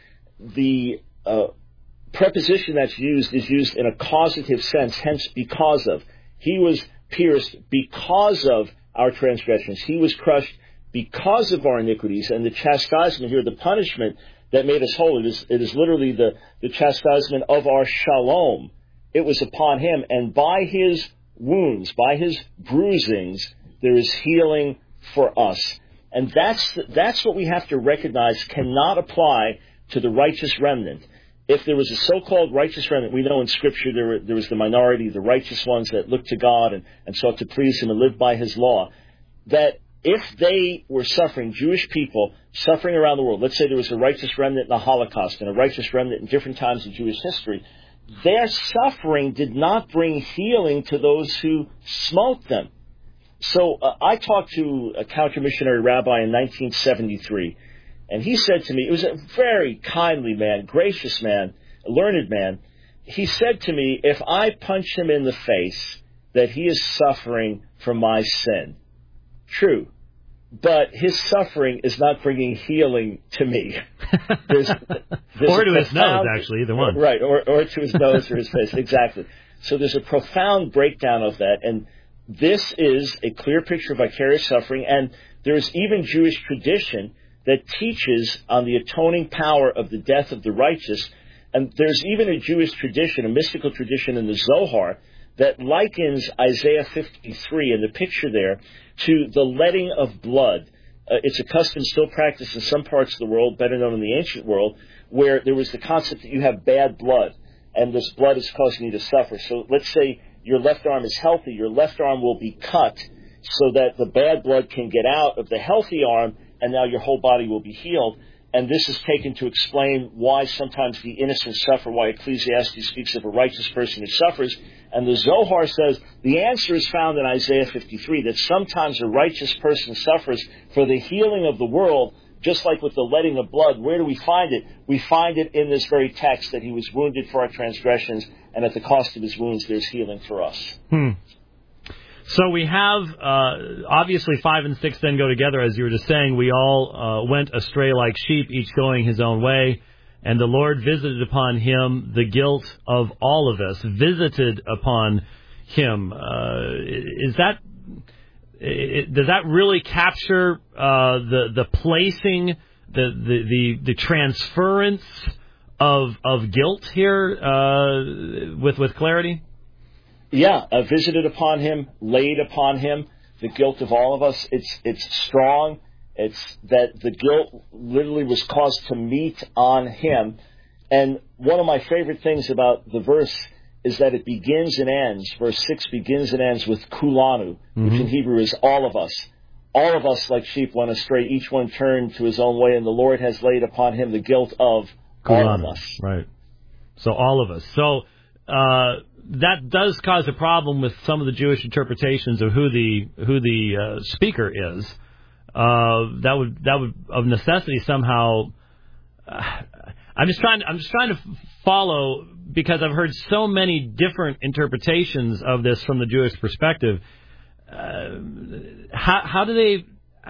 The uh, preposition that's used is used in a causative sense, hence because of. He was pierced because of our transgressions. He was crushed because of our iniquities. And the chastisement here, the punishment that made us whole, it is, it is literally the, the chastisement of our shalom. It was upon him. And by his wounds, by his bruisings, there is healing for us. And that's that's what we have to recognize cannot apply to the righteous remnant. If there was a so-called righteous remnant, we know in Scripture there, were, there was the minority, the righteous ones that looked to God and, and sought to please him and lived by his law, that if they were suffering, Jewish people suffering around the world, let's say there was a righteous remnant in the Holocaust and a righteous remnant in different times in Jewish history, their suffering did not bring healing to those who smote them. So uh, I talked to a counter-missionary rabbi in nineteen seventy-three, and he said to me, it was a very kindly man, gracious man, a learned man. He said to me, if I punch him in the face, that he is suffering from my sin. True. But his suffering is not bringing healing to me. There's, there's or to his profound, nose, actually, either one. Right, or, or to his nose or his face, exactly. So there's a profound breakdown of that, and this is a clear picture of vicarious suffering, and there's even Jewish tradition that teaches on the atoning power of the death of the righteous. And there's even a Jewish tradition, a mystical tradition in the Zohar, that likens Isaiah fifty-three in the picture there to the letting of blood. Uh, it's a custom still practiced in some parts of the world, better known in the ancient world, where there was the concept that you have bad blood, and this blood is causing you to suffer. So let's say your left arm is healthy, your left arm will be cut so that the bad blood can get out of the healthy arm, and now your whole body will be healed. And this is taken to explain why sometimes the innocent suffer, why Ecclesiastes speaks of a righteous person who suffers. And the Zohar says the answer is found in Isaiah fifty-three, that sometimes a righteous person suffers for the healing of the world, just like with the letting of blood. Where do we find it? We find it in this very text, that he was wounded for our transgressions, and at the cost of his wounds there's healing for us. Hmm. So we have, uh, obviously, five and six then go together, as you were just saying. We all uh, went astray like sheep, each going his own way. And the Lord visited upon him the guilt of all of us, visited upon him. Uh, is that, it, does that really capture uh, the the placing, the the the, the transference of of guilt here uh, with with clarity? Yeah, uh, visited upon him, laid upon him, the guilt of all of us. It's it's strong. It's that the guilt literally was caused to meet on him. And one of my favorite things about the verse is that it begins and ends. Verse six begins and ends with kulanu, mm-hmm. which in Hebrew is all of us. All of us like sheep went astray. Each one turned to his own way, and the Lord has laid upon him the guilt of kulanu. All of us. Right. So all of us. So uh, that does cause a problem with some of the Jewish interpretations of who the who the uh, speaker is. Uh, that would that would of necessity somehow. Uh, I'm just trying. I'm just trying to follow, because I've heard so many different interpretations of this from the Jewish perspective. Uh, how how do they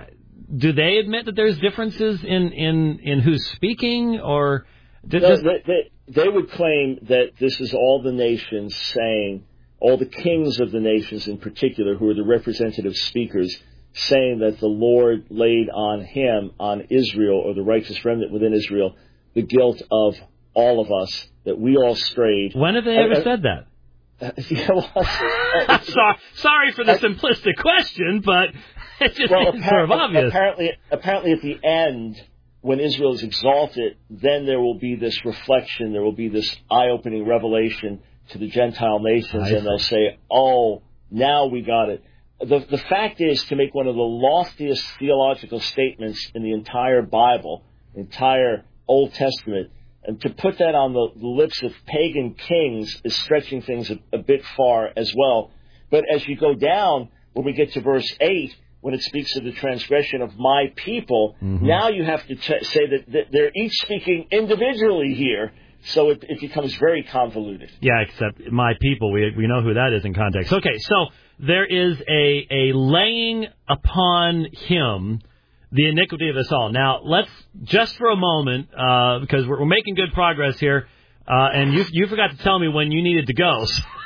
do they admit that there's differences in, in, in who's speaking, or no, does, they, they, they would claim that this is all the nations saying, all the kings of the nations in particular, who are the representative speakers, saying that the Lord laid on him, on Israel, or the righteous remnant within Israel, the guilt of all of us, that we all strayed. When have they ever uh, said that? Uh, yeah, well, uh, sorry, sorry for the uh, simplistic question, but it just well, seems sort of obvious. Apparently, apparently at the end, when Israel is exalted, then there will be this reflection, there will be this eye-opening revelation to the Gentile nations, and they'll say, oh, now we got it. The, the fact is, to make one of the loftiest theological statements in the entire Bible, the entire Old Testament, and to put that on the, the lips of pagan kings is stretching things a, a bit far as well. But as you go down, when we get to verse eight, when it speaks of the transgression of my people, mm-hmm. now you have to t- say that, that they're each speaking individually here, so it, it becomes very convoluted. Yeah, except my people, we we know who that is in context. Okay, so there is a, a laying upon him the iniquity of us all. Now, let's, just for a moment, uh, because we're, we're making good progress here, uh, and you you forgot to tell me when you needed to go.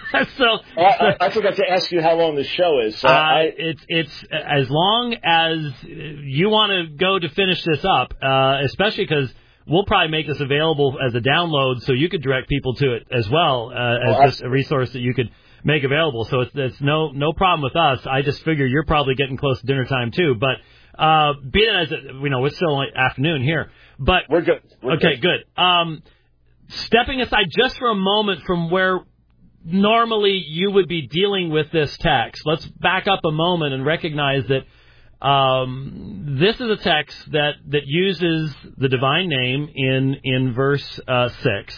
so I, I, I forgot to ask you how long the show is. So uh, I, it's it's as long as you want to go to finish this up, uh, especially because we'll probably make this available as a download, so you could direct people to it as well, uh, as well, just a resource that you could make available. So it's, it's no no problem with us. I just figure you're probably getting close to dinner time too, but. Uh, be it as it, you know, it's still only afternoon here, but we're good. We're okay, good. good. Um, stepping aside just for a moment from where normally you would be dealing with this text, let's back up a moment and recognize that um, this is a text that, that uses the divine name in in verse uh, six,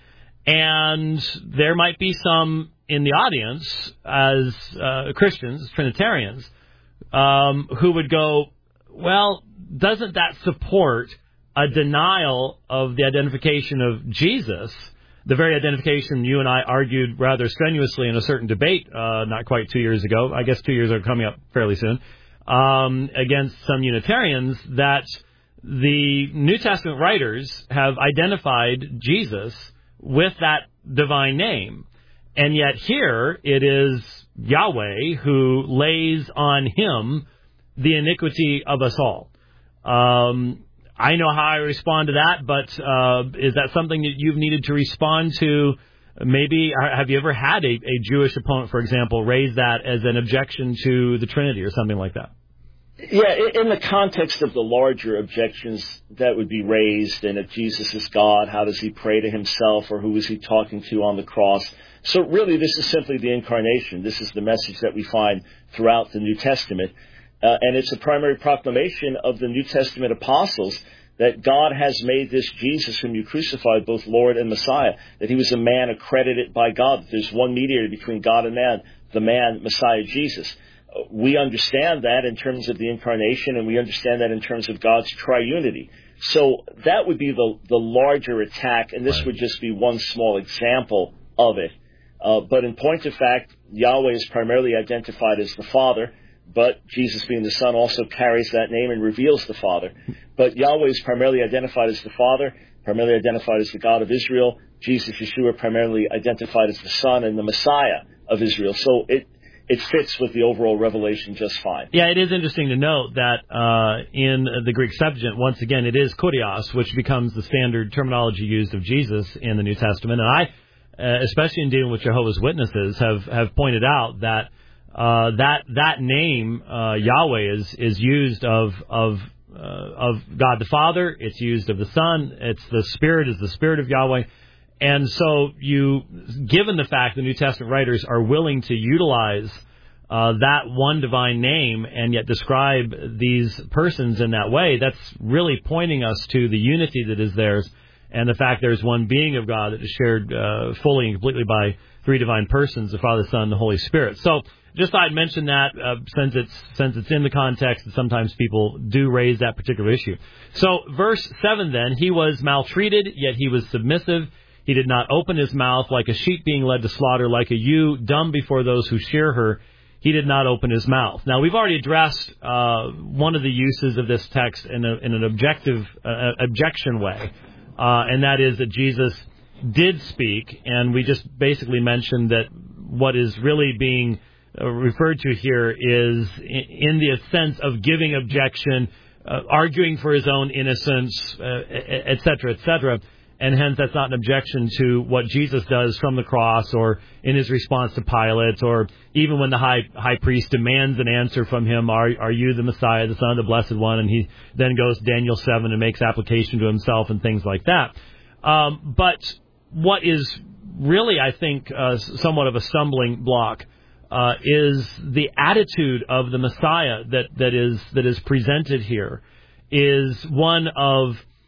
and there might be some in the audience as uh, Christians, Trinitarians, um, who would go, well, doesn't that support a denial of the identification of Jesus, the very identification you and I argued rather strenuously in a certain debate uh, not quite two years ago, I guess two years are coming up fairly soon, um, against some Unitarians, that the New Testament writers have identified Jesus with that divine name. And yet here it is Yahweh who lays on him the iniquity of us all. Um, I know how I respond to that, but uh, is that something that you've needed to respond to? Maybe have you ever had a, a Jewish opponent, for example, raise that as an objection to the Trinity or something like that? Yeah, in the context of the larger objections that would be raised, and if Jesus is God, how does he pray to himself, or who is he talking to on the cross? So really, this is simply the incarnation. This is the message that we find throughout the New Testament. Uh, and it's a primary proclamation of the New Testament apostles that God has made this Jesus whom you crucified both Lord and Messiah, that he was a man accredited by God, that there's one mediator between God and man, the man, Messiah Jesus. We understand that in terms of the incarnation, and we understand that in terms of God's triunity. So that would be the, the larger attack, and this right. would just be one small example of it. Uh, but in point of fact, Yahweh is primarily identified as the Father, but Jesus being the Son also carries that name and reveals the Father. But Yahweh is primarily identified as the Father, primarily identified as the God of Israel. Jesus, Yeshua, primarily identified as the Son and the Messiah of Israel. So it it fits with the overall revelation just fine. Yeah, it is interesting to note that uh, in the Greek Septuagint, once again, it is kurios, which becomes the standard terminology used of Jesus in the New Testament. And I, uh, especially in dealing with Jehovah's Witnesses, have, have pointed out that Uh, that that name uh, Yahweh is is used of of uh, of God the Father. It's used of the Son. It's the Spirit is the Spirit of Yahweh, and so you, given the fact the New Testament writers are willing to utilize uh, that one divine name and yet describe these persons in that way, that's really pointing us to the unity that is theirs, and the fact there's one being of God that is shared uh, fully and completely by three divine persons: the Father, the Son, and the Holy Spirit. So. Just thought I'd mention that uh, since it's since it's in the context, and sometimes people do raise that particular issue. So verse seven then, he was maltreated, yet he was submissive. He did not open his mouth, like a sheep being led to slaughter, like a ewe dumb before those who shear her. He did not open his mouth. Now, we've already addressed uh, one of the uses of this text in, a, in an objective uh, objection way, uh, and that is that Jesus did speak, and we just basically mentioned that what is really being Uh, referred to here is in, in the sense of giving objection, uh, arguing for his own innocence, uh, et cetera, et cetera, and hence that's not an objection to what Jesus does from the cross or in his response to Pilate, or even when the high high priest demands an answer from him, are, are you the Messiah, the Son of the Blessed One, and he then goes to Daniel seven and makes application to himself and things like that. Um, but what is really, I think, uh, somewhat of a stumbling block Uh, is the attitude of the Messiah that, that is that is presented here is one of,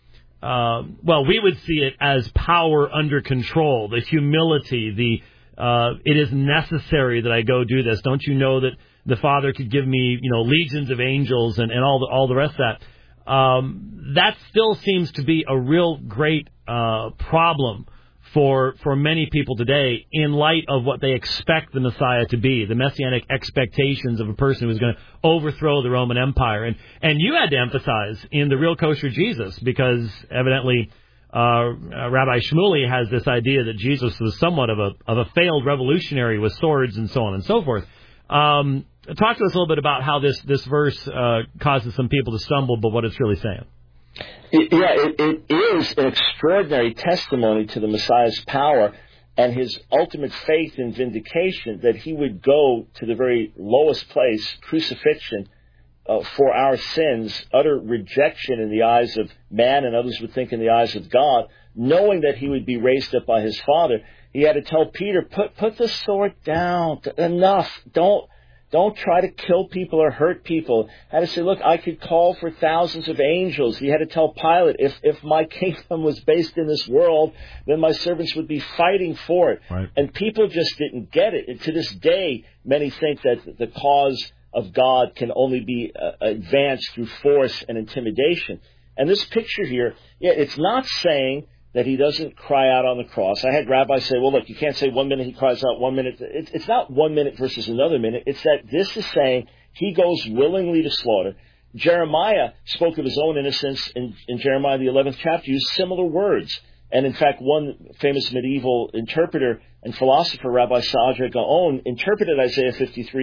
uh, well, we would see it as power under control, the humility, the uh, it is necessary that I go do this. Don't you know that the Father could give me, you know, legions of angels and, and all the all the rest of that. Um, that still seems to be a real great uh, problem for for many people today, in light of what they expect the Messiah to be, the messianic expectations of a person who is going to overthrow the Roman Empire. And and you had to emphasize in the Real Kosher Jesus, because evidently uh, Rabbi Shmuley has this idea that Jesus was somewhat of a of a failed revolutionary with swords and so on and so forth. Um, talk to us a little bit about how this, this verse uh, causes some people to stumble, but what it's really saying. It, yeah, it, it is an extraordinary testimony to the Messiah's power and his ultimate faith in vindication, that he would go to the very lowest place, crucifixion, uh, for our sins, utter rejection in the eyes of man, and others would think in the eyes of God, knowing that he would be raised up by his Father. He had to tell Peter, put put the sword down, enough, don't... Don't try to kill people or hurt people. He had to say, look, I could call for thousands of angels. He had to tell Pilate, if, if my kingdom was based in this world, then my servants would be fighting for it. Right. And people just didn't get it. And to this day, many think that the cause of God can only be uh, advanced through force and intimidation. And this picture here, yeah, it's not saying that he doesn't cry out on the cross. I had rabbis say, well, look, you can't say one minute he cries out, one minute. It's not one minute versus another minute. It's that this is saying he goes willingly to slaughter. Jeremiah spoke of his own innocence in, in Jeremiah, the eleventh chapter, used similar words. And in fact, one famous medieval interpreter and philosopher, Rabbi Saadia Gaon, interpreted Isaiah fifty-three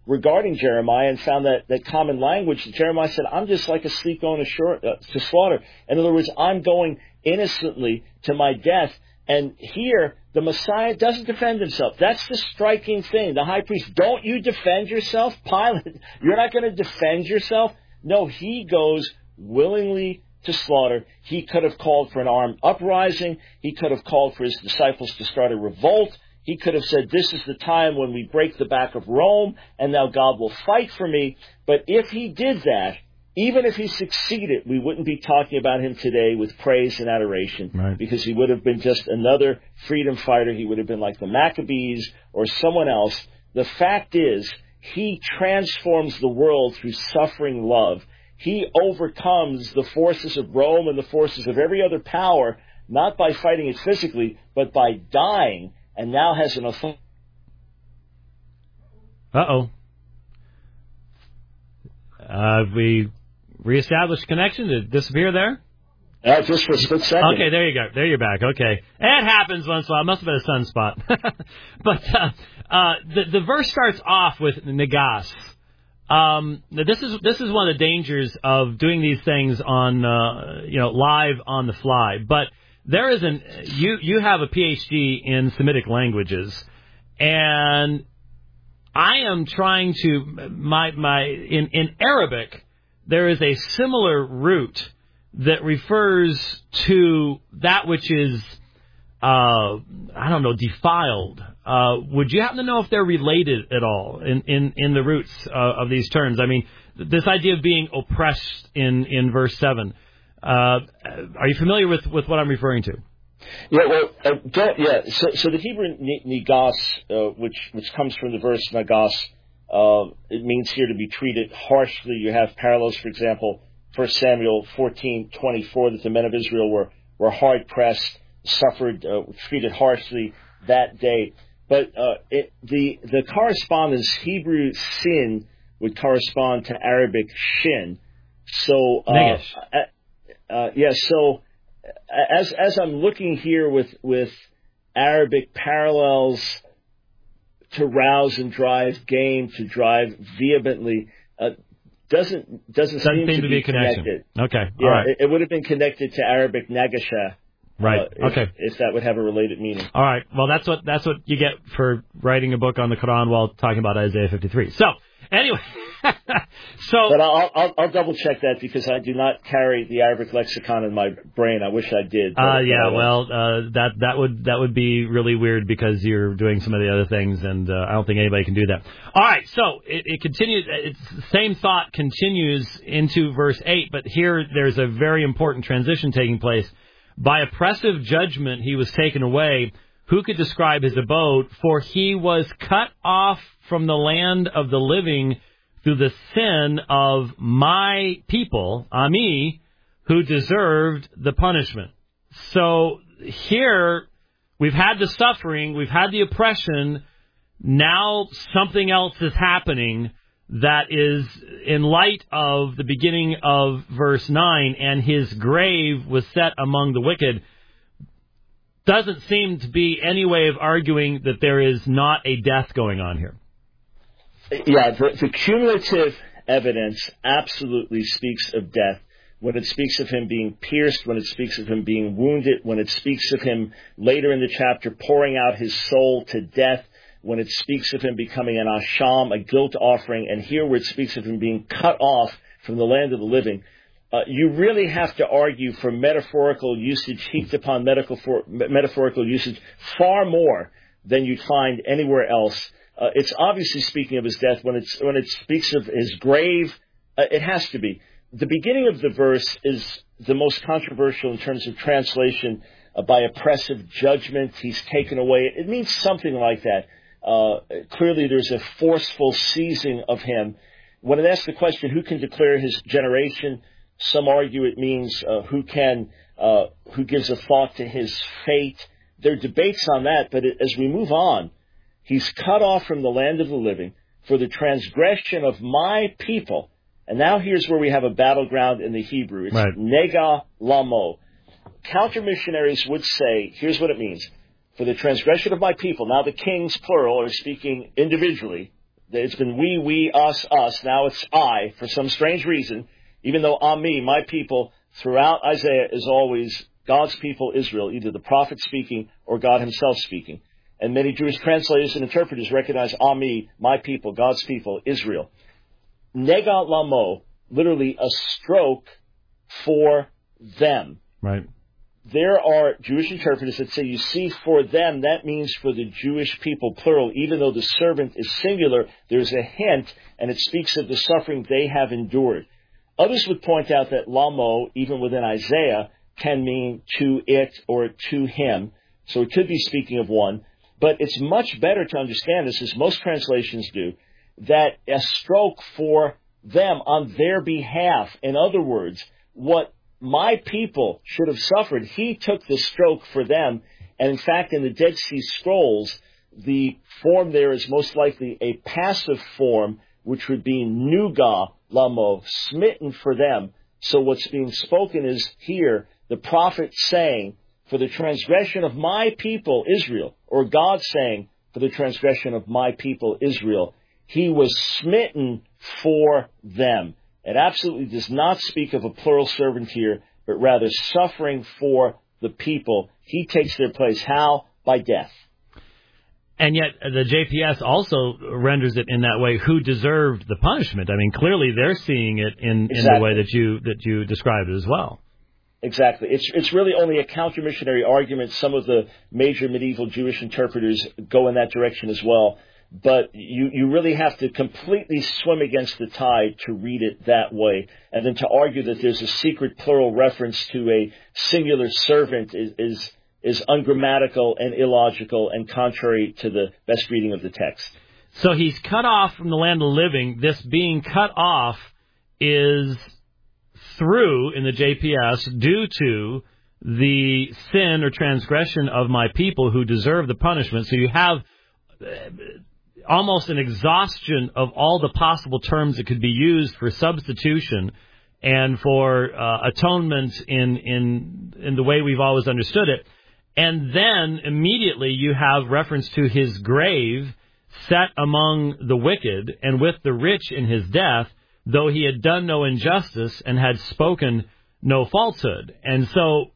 regarding Jeremiah and found that, that common language. Jeremiah said, I'm just like a sleep going ashore, uh, to slaughter. In other words, I'm going innocently to my death. And here, the Messiah doesn't defend himself. That's the striking thing. The high priest, don't you defend yourself? Pilate, you're not going to defend yourself? No, he goes willingly to slaughter. He could have called for an armed uprising. He could have called for his disciples to start a revolt. He could have said, this is the time when we break the back of Rome, and now God will fight for me. But if he did that, even if he succeeded, we wouldn't be talking about him today with praise and adoration, right, because he would have been just another freedom fighter. He would have been like the Maccabees or someone else. The fact is, he transforms the world through suffering love. He overcomes the forces of Rome and the forces of every other power, not by fighting it physically, but by dying, and now has an authority. Uh-oh. Uh, we reestablished connection. Did it disappear there? Uh, just for a split second. Okay, there you go. There you're back. Okay. It happens once in a while. It must have been a sunspot. but uh, uh, the, the verse starts off with negas. Um, this is this is one of the dangers of doing these things on uh, you know live on the fly. But there is an you you have a P H D in Semitic languages, and I am trying to my my in in Arabic there is a similar root that refers to that which is uh, I don't know defiled. Uh, would you happen to know if they're related at all in, in, in the roots uh, of these terms? I mean, this idea of being oppressed in, in verse seven. Uh, are you familiar with, with what I'm referring to? Yeah, well, uh, don't, yeah. So, so the Hebrew negas, uh, which which comes from the verse nagas, uh, it means here to be treated harshly. You have parallels, for example, First Samuel fourteen twenty-four, that the men of Israel were were hard pressed, suffered, uh, treated harshly that day. But uh, it, the the correspondence, Hebrew sin, would correspond to Arabic shin. So, uh, uh, uh, yeah. So, as as I'm looking here with with Arabic parallels, to rouse and drive, game to drive vehemently, uh, doesn't doesn't, doesn't seem, seem to, to be be connected. Okay, yeah, all right. It, it would have been connected to Arabic nagasha. Right. Uh, if, okay. If that would have a related meaning. All right. Well, that's what that's what you get for writing a book on the Quran while talking about Isaiah fifty-three. So, anyway, so. But I'll, I'll I'll double check that because I do not carry the Arabic lexicon in my brain. I wish I did. But, uh, yeah. Well, uh, that that would that would be really weird because you're doing some of the other things, and uh, I don't think anybody can do that. All right. So it, it continues. It's the same thought continues into verse eight, but here there's a very important transition taking place. By oppressive judgment he was taken away. Who could describe his abode? For he was cut off from the land of the living through the sin of my people, Ami, who deserved the punishment. So here we've had the suffering, we've had the oppression. Now something else is happening that is in light of the beginning of verse nine, and his grave was set among the wicked. Doesn't seem to be any way of arguing that there is not a death going on here. Yeah, the, the cumulative evidence absolutely speaks of death. When it speaks of him being pierced, when it speaks of him being wounded, when it speaks of him later in the chapter pouring out his soul to death, when it speaks of him becoming an asham, a guilt offering, and here where it speaks of him being cut off from the land of the living, uh, you really have to argue for metaphorical usage, heaped upon metaphor- metaphorical usage, far more than you'd find anywhere else. Uh, it's obviously speaking of his death. When, it's, when it speaks of his grave, uh, it has to be. The beginning of the verse is the most controversial in terms of translation. Uh, by oppressive judgment, he's taken away. It means something like that. Uh, clearly there's a forceful seizing of him. When it asks the question, who can declare his generation, some argue it means uh, who can, uh, who gives a thought to his fate. There are debates on that, but it, as we move on, he's cut off from the land of the living for the transgression of my people. And now here's where we have a battleground in the Hebrew. It's right. Nega lamo. Counter-missionaries would say, here's what it means. For the transgression of my people. Now the kings, plural, are speaking individually. It's been we, we, us, us. Now it's I, for some strange reason, even though Ami, my people, throughout Isaiah is always God's people, Israel, either the prophet speaking or God himself speaking. And many Jewish translators and interpreters recognize Ami, my people, God's people, Israel. Nega lamo, literally a stroke for them. Right. There are Jewish interpreters that say, you see, for them, that means for the Jewish people, plural. Even though the servant is singular, there's a hint, and it speaks of the suffering they have endured. Others would point out that lamo, even within Isaiah, can mean to it or to him. So it could be speaking of one. But it's much better to understand this, as most translations do, that a stroke for them on their behalf. In other words, what my people should have suffered, he took the stroke for them. And in fact, in the Dead Sea Scrolls, the form there is most likely a passive form, which would be nuga lamo, smitten for them. So what's being spoken is here, the prophet saying, for the transgression of my people, Israel, or God saying, for the transgression of my people, Israel, he was smitten for them. It absolutely does not speak of a plural servant here, but rather suffering for the people. He takes their place. How? By death. And yet the J P S also renders it in that way, who deserved the punishment. I mean, clearly they're seeing it in, exactly. in the way that you that you described it as well. Exactly. It's it's really only a counter-missionary argument. Some of the major medieval Jewish interpreters go in that direction as well. But you, you really have to completely swim against the tide to read it that way. And then to argue that there's a secret plural reference to a singular servant is, is, is ungrammatical and illogical and contrary to the best reading of the text. So he's cut off from the land of the living. This being cut off is through, in the J P S, due to the sin or transgression of my people who deserve the punishment. So you have almost an exhaustion of all the possible terms that could be used for substitution and for uh, atonement in, in in the way we've always understood it. And then immediately you have reference to his grave set among the wicked and with the rich in his death, though he had done no injustice and had spoken no falsehood. And so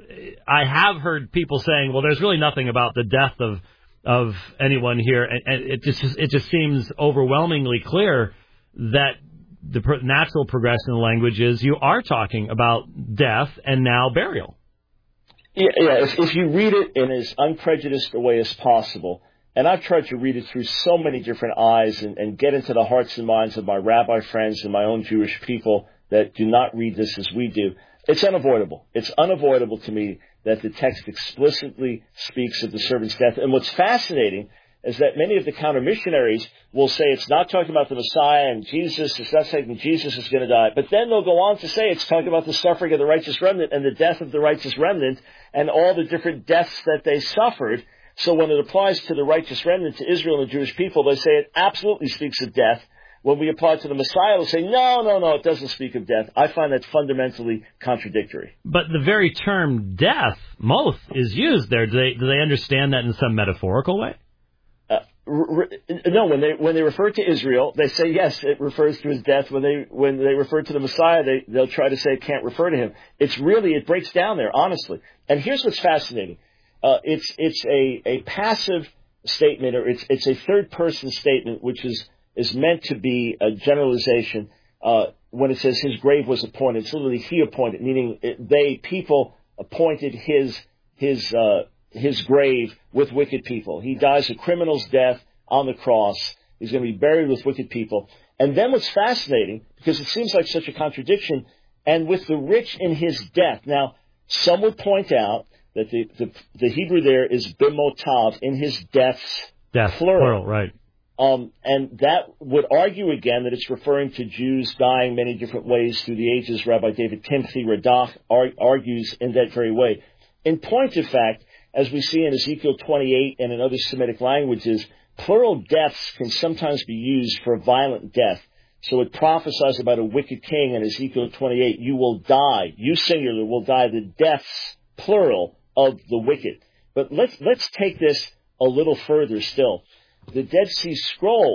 I have heard people saying, well, there's really nothing about the death of of anyone here, and, and it just it just seems overwhelmingly clear that the natural progression of the language is you are talking about death and now burial. Yeah, yeah. If, if you read it in as unprejudiced a way as possible, and I've tried to read it through so many different eyes and, and get into the hearts and minds of my rabbi friends and my own Jewish people that do not read this as we do, it's unavoidable. It's unavoidable to me that the text explicitly speaks of the servant's death. And what's fascinating is that many of the counter-missionaries will say it's not talking about the Messiah and Jesus, it's not saying Jesus is going to die. But then they'll go on to say it's talking about the suffering of the righteous remnant and the death of the righteous remnant and all the different deaths that they suffered. So when it applies to the righteous remnant, to Israel and the Jewish people, they say it absolutely speaks of death. When we apply it to the Messiah, they'll say, no, no, no, it doesn't speak of death. I find that fundamentally contradictory. But the very term death, moth, is used there. Do they, do they understand that in some metaphorical way? Uh, re- no, when they when they refer to Israel, they say, yes, it refers to his death. When they when they refer to the Messiah, they, they'll try to say it can't refer to him. It's really, it breaks down there, honestly. And here's what's fascinating. Uh, it's it's a, a passive statement, or it's it's a third-person statement, which is is meant to be a generalization. Uh, when it says his grave was appointed, it's literally he appointed, meaning it, they, people, appointed his his uh, his grave with wicked people. He dies a criminal's death on the cross. He's going to be buried with wicked people. And then what's fascinating, because it seems like such a contradiction, and with the rich in his death. Now, some would point out that the, the, the Hebrew there is bimotav, in his deaths, death, plural. plural, right. Um, and that would argue again that it's referring to Jews dying many different ways through the ages. Rabbi David Timothy Radach ar- argues in that very way. In point of fact, as we see in Ezekiel twenty-eight and in other Semitic languages, plural deaths can sometimes be used for a violent death. So it prophesies about a wicked king in Ezekiel twenty-eight. You will die, you singular will die, the deaths, plural, of the wicked. But let's let's take this a little further still. The Dead Sea Scrolls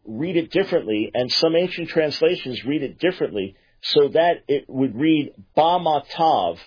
read it differently, and some ancient translations read it differently, so that it would read Bamatav,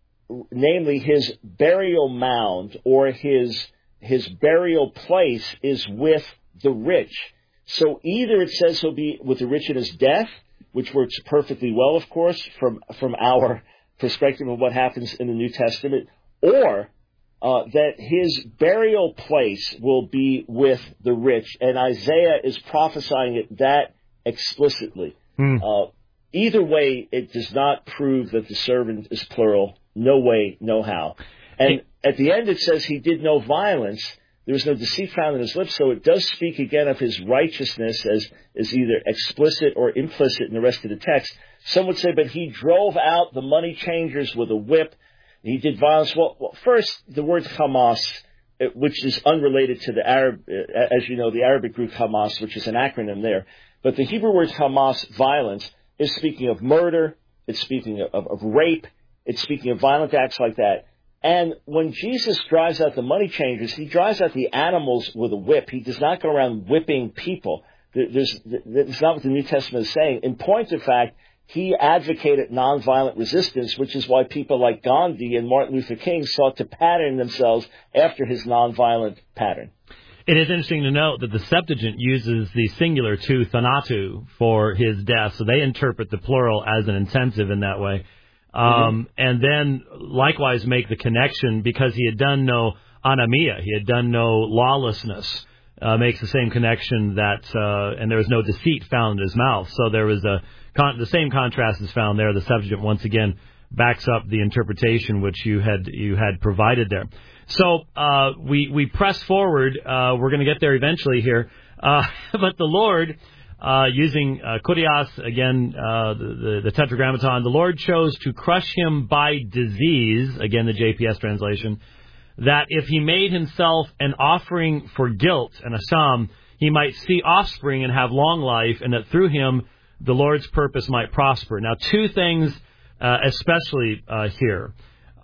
namely his burial mound or his his burial place is with the rich. So either it says he'll be with the rich in his death, which works perfectly well, of course, from, from our perspective of what happens in the New Testament, or uh, that his burial place will be with the rich. And Isaiah is prophesying it that explicitly. Hmm. Uh, either way, it does not prove that the servant is plural. No way, no how. And at the end it says he did no violence. There was no deceit found in his lips, so it does speak again of his righteousness as, as either explicit or implicit in the rest of the text. Some would say, but he drove out the money changers with a whip. He did violence. Well, well first, the word Hamas, which is unrelated to the Arab, as you know, the Arabic root Hamas, which is an acronym there. But the Hebrew word Hamas, violence, is speaking of murder. It's speaking of, of, of rape. It's speaking of violent acts like that. And when Jesus drives out the money changers, he drives out the animals with a whip. He does not go around whipping people. There's, that's not what the New Testament is saying. In point of fact, he advocated nonviolent resistance, which is why people like Gandhi and Martin Luther King sought to pattern themselves after his nonviolent pattern. It is interesting to note that the Septuagint uses the singular to thanatu for his death, so they interpret the plural as an intensive in that way. Um, mm-hmm. And then likewise make the connection because he had done no anamia, he had done no lawlessness, uh, makes the same connection that, uh, and there was no deceit found in his mouth. So there was a, con- the same contrast is found there. The Septuagint once again backs up the interpretation which you had, you had provided there. So, uh, we, we press forward, uh, we're going to get there eventually here, uh, but the Lord, Uh, using uh, Kurios, again, uh, the, the, the Tetragrammaton, the Lord chose to crush him by disease, again, the J P S translation, that if he made himself an offering for guilt and a psalm, he might see offspring and have long life, and that through him the Lord's purpose might prosper. Now, two things uh, especially uh, here.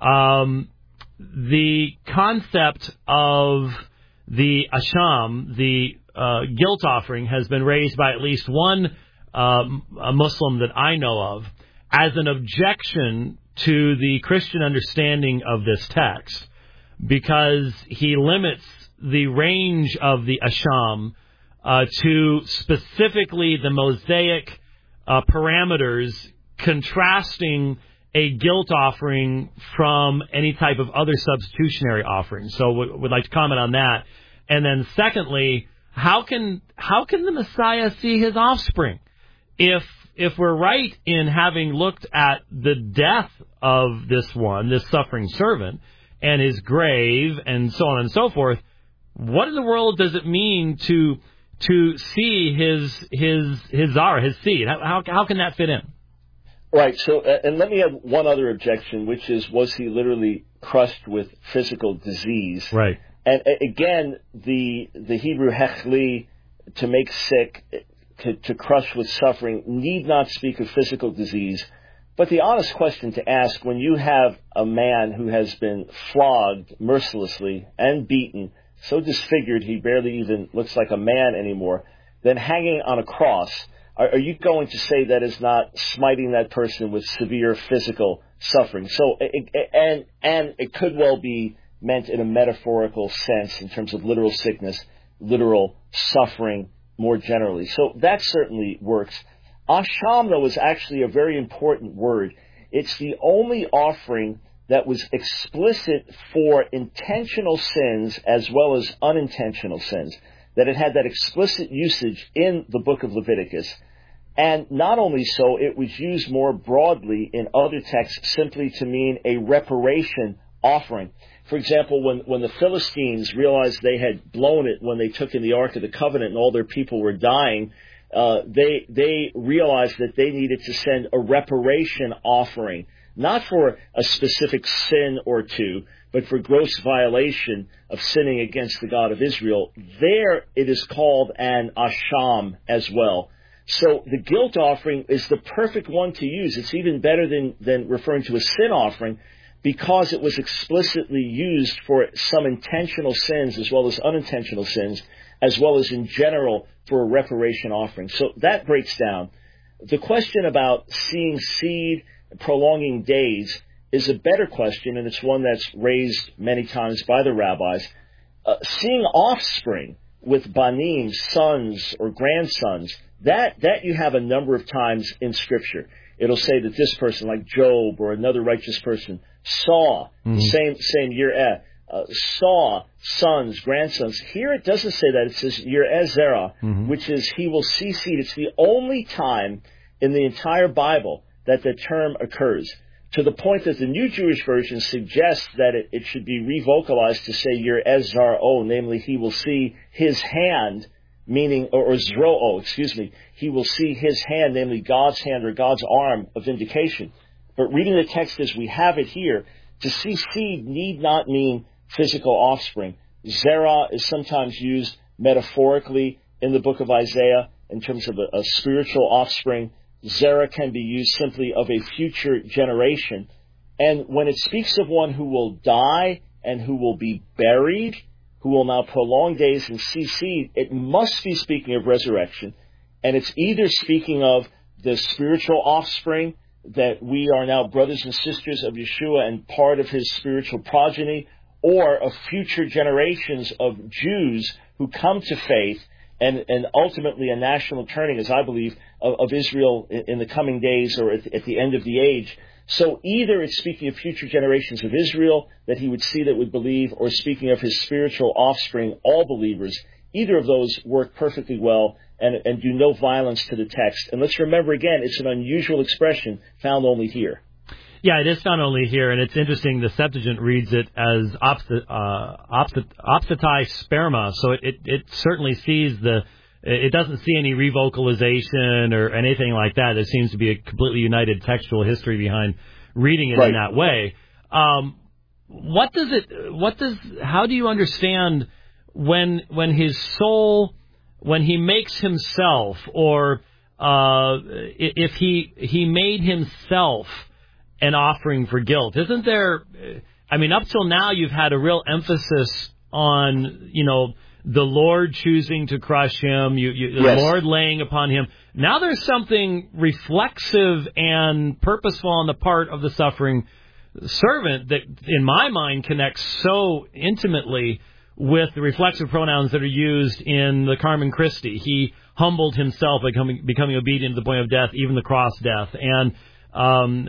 Um, the concept of the asham, the Uh, guilt offering, has been raised by at least one uh, a Muslim that I know of as an objection to the Christian understanding of this text, because he limits the range of the asham uh, to specifically the Mosaic uh, parameters, contrasting a guilt offering from any type of other substitutionary offering. So we would like to comment on that. And then secondly, How can how can the Messiah see his offspring? If if we're right in having looked at the death of this one, this suffering servant, and his grave, and so on and so forth, what in the world does it mean to to see his his his zara, his seed? How how, how can that fit in? Right. So, uh, and let me add one other objection, which is, was he literally crushed with physical disease? Right. And again, the the Hebrew hechli, to make sick, to, to crush with suffering, need not speak of physical disease. But the honest question to ask, when you have a man who has been flogged mercilessly and beaten, so disfigured he barely even looks like a man anymore, then hanging on a cross, are, are you going to say that is not smiting that person with severe physical suffering? So, and and it could well be meant in a metaphorical sense in terms of literal sickness, literal suffering more generally. So that certainly works. Asham, though, is actually a very important word. It's the only offering that was explicit for intentional sins as well as unintentional sins, that it had that explicit usage in the book of Leviticus. And not only so, it was used more broadly in other texts simply to mean a reparation offering. For example, when, when the Philistines realized they had blown it when they took in the Ark of the Covenant and all their people were dying, uh, they they realized that they needed to send a reparation offering, not for a specific sin or two, but for gross violation of sinning against the God of Israel. There it is called an asham as well. So the guilt offering is the perfect one to use. It's even better than, than referring to a sin offering, because it was explicitly used for some intentional sins as well as unintentional sins, as well as in general for a reparation offering. So that breaks down. The question about seeing seed, prolonging days, is a better question, and it's one that's raised many times by the rabbis. Uh, seeing offspring with banim, sons or grandsons, that, that you have a number of times in Scripture. It'll say that this person, like Job or another righteous person, saw, mm-hmm. same same year, uh, saw sons, grandsons. Here it doesn't say that. It says Yireh Zerah, mm-hmm. which is he will see seed. It's the only time in the entire Bible that the term occurs, to the point that the New Jewish Version suggests that it, it should be revocalized to say Yireh Zaro, namely he will see his hand, meaning, or, or Zroo, excuse me, he will see his hand, namely God's hand or God's arm of vindication. But reading the text as we have it here, to see seed need not mean physical offspring. Zerah is sometimes used metaphorically in the book of Isaiah in terms of a, a spiritual offspring. Zerah can be used simply of a future generation. And when it speaks of one who will die and who will be buried, who will now prolong days and see seed, it must be speaking of resurrection. And it's either speaking of the spiritual offspring, that we are now brothers and sisters of Yeshua and part of his spiritual progeny, or of future generations of Jews who come to faith, and, and ultimately a national turning, as I believe, of, of Israel in, in the coming days or at the, at the end of the age. So either it's speaking of future generations of Israel that he would see that would believe, or speaking of his spiritual offspring, all believers. Either of those work perfectly well and, and do no violence to the text. And let's remember again, it's an unusual expression found only here. Yeah, it is found only here, and it's interesting. The Septuagint reads it as opsit, uh, opsit, opsitai sperma, so it, it, it certainly sees the, it doesn't see any revocalization or anything like that. There seems to be a completely united textual history behind reading it right in that way. Um, what does it, what does, how do you understand when, when his soul, when he makes himself, or uh, if he he made himself an offering for guilt? Isn't there, I mean, up till now you've had a real emphasis on, you know, the Lord choosing to crush him, you, you, yes. the Lord laying upon him. Now there's something reflexive and purposeful on the part of the suffering servant that, in my mind, connects so intimately with the reflexive pronouns that are used in the Carmen Christi. He humbled himself, becoming, becoming obedient to the point of death, even the cross death. And um,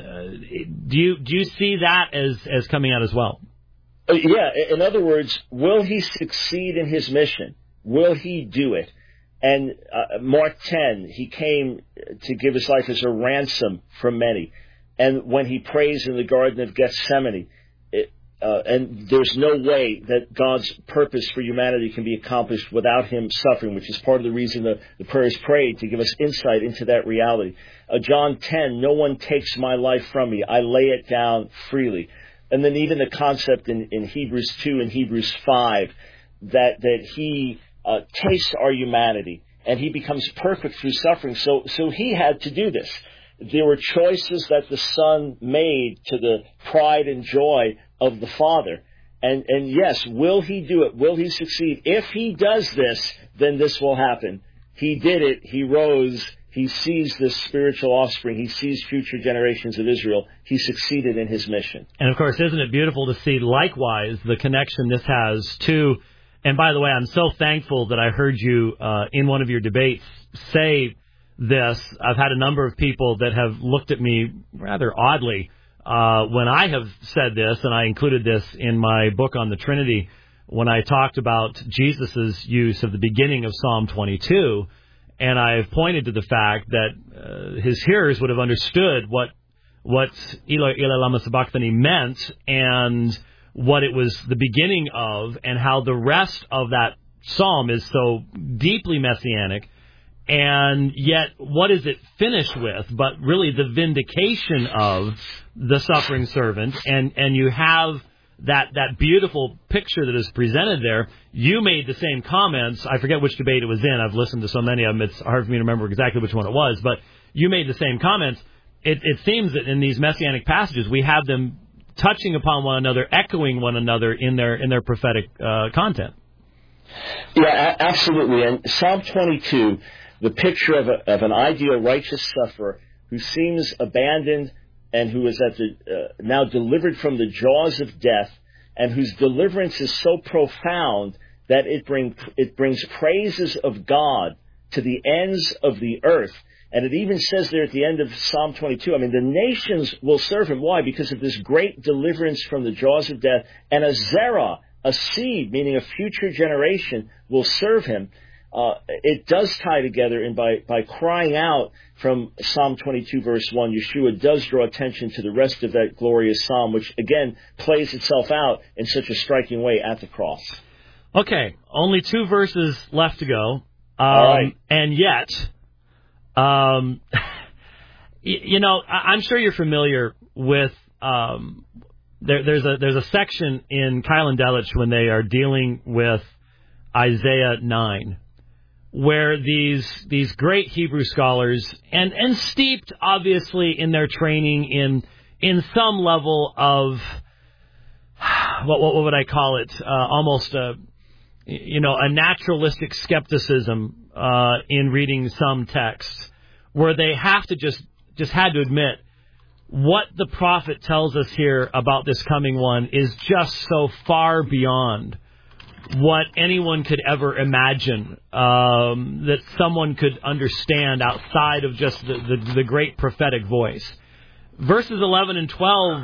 do you do you see that as, as coming out as well? Yeah, in other words, will he succeed in his mission? Will he do it? And uh, Mark ten, he came to give his life as a ransom for many. And when he prays in the Garden of Gethsemane, it, uh, and there's no way that God's purpose for humanity can be accomplished without him suffering, which is part of the reason the, the prayer is prayed, to give us insight into that reality. Uh, John ten, no one takes my life from me. I lay it down freely. And then even the concept in, in Hebrews two and Hebrews five, that, that he uh, tastes our humanity and he becomes perfect through suffering. So, so he had to do this. There were choices that the Son made to the pride and joy of the Father. And, and yes, will he do it? Will he succeed? If he does this, then this will happen. He did it. He rose. He sees this spiritual offspring. He sees future generations of Israel. He succeeded in his mission. And, of course, isn't it beautiful to see, likewise, the connection this has to, and by the way, I'm so thankful that I heard you uh, in one of your debates say this. I've had a number of people that have looked at me rather oddly uh, when I have said this, and I included this in my book on the Trinity when I talked about Jesus' use of the beginning of Psalm twenty-two. And I've pointed to the fact that uh, his hearers would have understood what what Eloi, Eloi lama sabachthani meant and what it was the beginning of, and how the rest of that psalm is so deeply messianic. And yet, what is it finished with? But really the vindication of the suffering servant. And, and you have that that beautiful picture that is presented there. You made the same comments. I forget which debate it was in. I've listened to so many of them, it's hard for me to remember exactly which one it was. But you made the same comments. It, it seems that in these messianic passages, we have them touching upon one another, echoing one another in their in their prophetic uh, content. Yeah, a- absolutely. And Psalm twenty-two, the picture of, a, of an ideal righteous sufferer who seems abandoned and who is at the uh, now delivered from the jaws of death, and whose deliverance is so profound that it bring it brings praises of God to the ends of the earth. And it even says there at the end of Psalm twenty-two, I mean, the nations will serve him. Why? Because of this great deliverance from the jaws of death. And a zerah, a seed, meaning a future generation, will serve him. Uh, it does tie together, and by, by crying out from Psalm twenty-two, verse one, Yeshua does draw attention to the rest of that glorious psalm, which, again, plays itself out in such a striking way at the cross. Okay, only two verses left to go. Um, All right. And yet, um, you know, I'm sure you're familiar with, um, there, there's a there's a section in Keil and Delitzsch when they are dealing with Isaiah nine, where these these great Hebrew scholars, and, and steeped, obviously, in their training in in some level of, what what would I call it, uh, almost a, you know, a naturalistic skepticism uh, in reading some texts, where they have to just, just had to admit, what the prophet tells us here about this coming one is just so far beyond what anyone could ever imagine, um, that someone could understand outside of just the, the, the great prophetic voice. Verses eleven and twelve,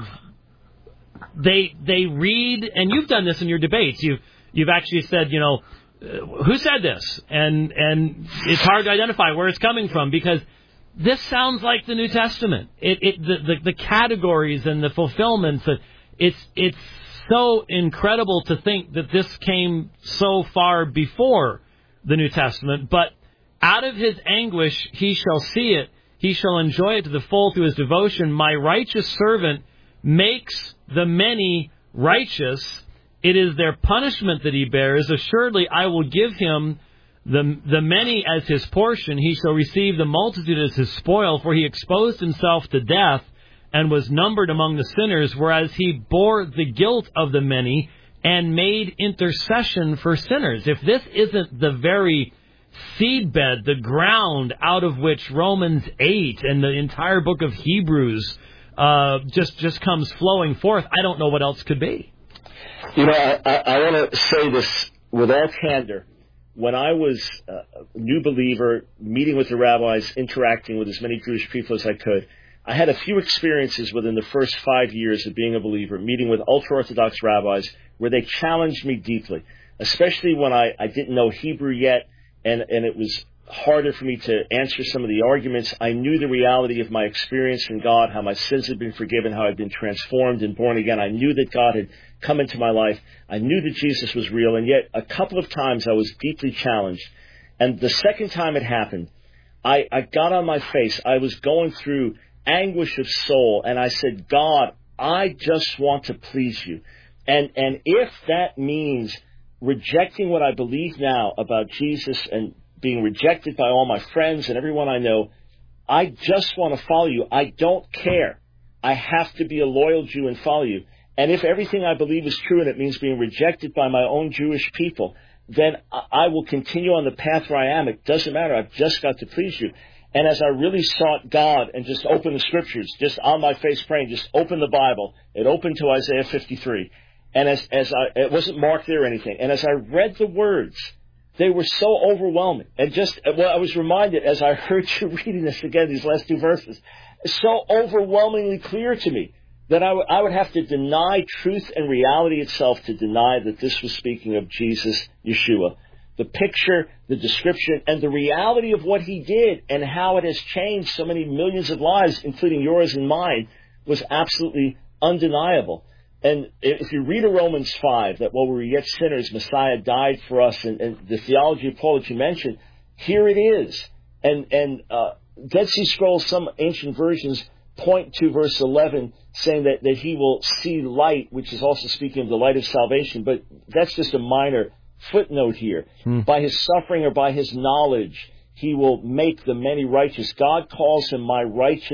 they they read, and you've done this in your debates. You've you've actually said, you know, uh, who said this, and and it's hard to identify where it's coming from, because this sounds like the New Testament. It it the the, the categories and the fulfillments. It's it's so incredible to think that this came so far before the New Testament. But out of his anguish he shall see it. He shall enjoy it to the full through his devotion. My righteous servant makes the many righteous. It is their punishment that he bears. Assuredly I will give him the the many as his portion. He shall receive the multitude as his spoil. For he exposed himself to death and was numbered among the sinners, whereas he bore the guilt of the many and made intercession for sinners. If this isn't the very seedbed, the ground out of which Romans eight and the entire book of Hebrews uh, just just comes flowing forth, I don't know what else could be. You know, I, I, I want to say this with all candor. When I was a new believer, meeting with the rabbis, interacting with as many Jewish people as I could, I had a few experiences within the first five years of being a believer, meeting with ultra-Orthodox rabbis, where they challenged me deeply, especially when I, I didn't know Hebrew yet, and, and it was harder for me to answer some of the arguments. I knew the reality of my experience from God, how my sins had been forgiven, how I'd been transformed and born again. I knew that God had come into my life. I knew that Jesus was real, and yet a couple of times I was deeply challenged. And the second time it happened, I, I got on my face. I was going through anguish of soul, and I said, God, I just want to please you. And and if that means rejecting what I believe now about Jesus and being rejected by all my friends and everyone I know, I just want to follow you. I don't care. I have to be a loyal Jew and follow you. And if everything I believe is true and it means being rejected by my own Jewish people, then I will continue on the path where I am. It doesn't matter. I've just got to please you. And as I really sought God and just opened the Scriptures, just on my face praying, just open the Bible, it opened to Isaiah fifty-three. And as, as I, it wasn't marked there or anything. And as I read the words, they were so overwhelming. And just, well, I was reminded as I heard you reading this again, these last two verses, so overwhelmingly clear to me that I, w- I would have to deny truth and reality itself to deny that this was speaking of Jesus, Yeshua. The picture, the description, and the reality of what he did and how it has changed so many millions of lives, including yours and mine, was absolutely undeniable. And if you read a Romans five, that while we were yet sinners, Messiah died for us, and, and the theology of Paul that you mentioned, here it is. And, and uh, Dead Sea Scrolls, some ancient versions point to verse eleven, saying that, that he will see light, which is also speaking of the light of salvation. But that's just a minor footnote here. Hmm. By his suffering or by his knowledge, he will make the many righteous. God calls him my righteous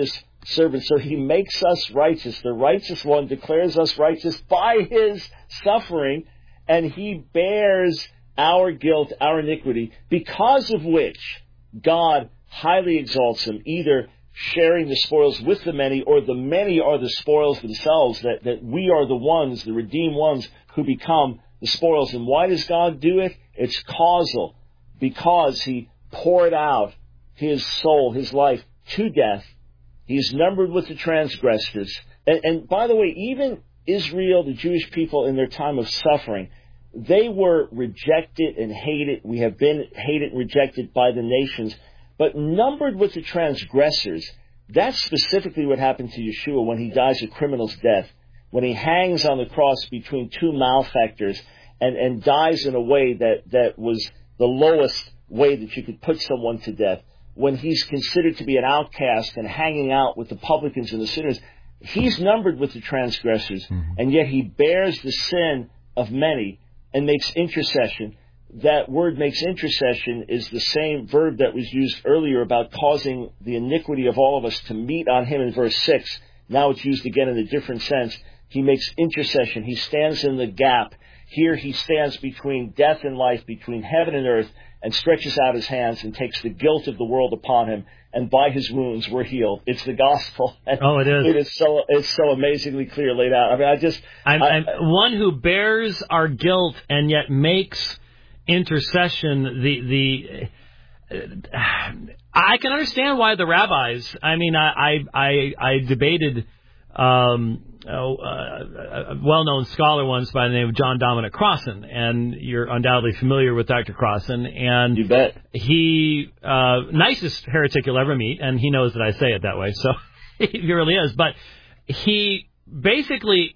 servant. So he makes us righteous. The righteous one declares us righteous by his suffering, and he bears our guilt, our iniquity, because of which God highly exalts him, either sharing the spoils with the many, or the many are the spoils themselves, that, that we are the ones, the redeemed ones, who become the spoils. And why does God do it? It's causal, because he poured out his soul, his life, to death. He's numbered with the transgressors. And, and by the way, even Israel, the Jewish people in their time of suffering, they were rejected and hated. We have been hated and rejected by the nations. But numbered with the transgressors, that's specifically what happened to Yeshua when he dies a criminal's death, when he hangs on the cross between two malefactors and, and dies in a way that, that was the lowest way that you could put someone to death, when he's considered to be an outcast and hanging out with the publicans and the sinners. He's numbered with the transgressors, mm-hmm. and yet he bears the sin of many and makes intercession. That word makes intercession is the same verb that was used earlier about causing the iniquity of all of us to meet on him in verse six. Now it's used again in a different sense. He makes intercession. He stands in the gap. Here he stands between death and life, between heaven and earth, and stretches out his hands and takes the guilt of the world upon him. And by his wounds we're healed. It's the gospel. And oh, it is. It is so. It's so amazingly clear laid out. I mean, I just. I'm, I, I'm one who bears our guilt and yet makes intercession. The the. I can understand why the rabbis. I mean, I I I, I debated. Um, Oh, uh, a well-known scholar once by the name of John Dominic Crossan, and you're undoubtedly familiar with Doctor Crossan. And you bet. He, uh, nicest heretic you'll ever meet, and he knows that I say it that way, so he really is. But he basically,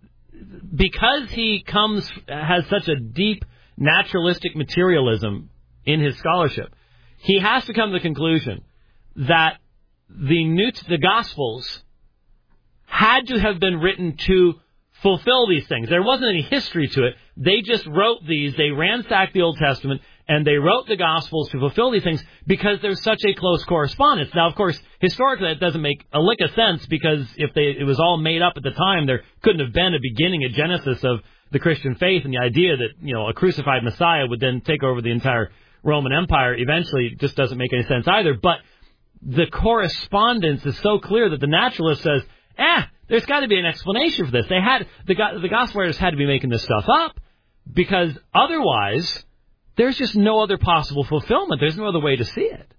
because he comes, has such a deep naturalistic materialism in his scholarship, he has to come to the conclusion that the new, the Gospels had to have been written to fulfill these things. There wasn't any history to it. They just wrote these. They ransacked the Old Testament, and they wrote the Gospels to fulfill these things because there's such a close correspondence. Now, of course, historically, that doesn't make a lick of sense because if they, it was all made up at the time, there couldn't have been a beginning, a genesis of the Christian faith, and the idea that, you know, a crucified Messiah would then take over the entire Roman Empire eventually just doesn't make any sense either. But the correspondence is so clear that the naturalist says, Eh, there's got to be an explanation for this. They had the the gospel writers had to be making this stuff up because otherwise, there's just no other possible fulfillment. There's no other way to see it.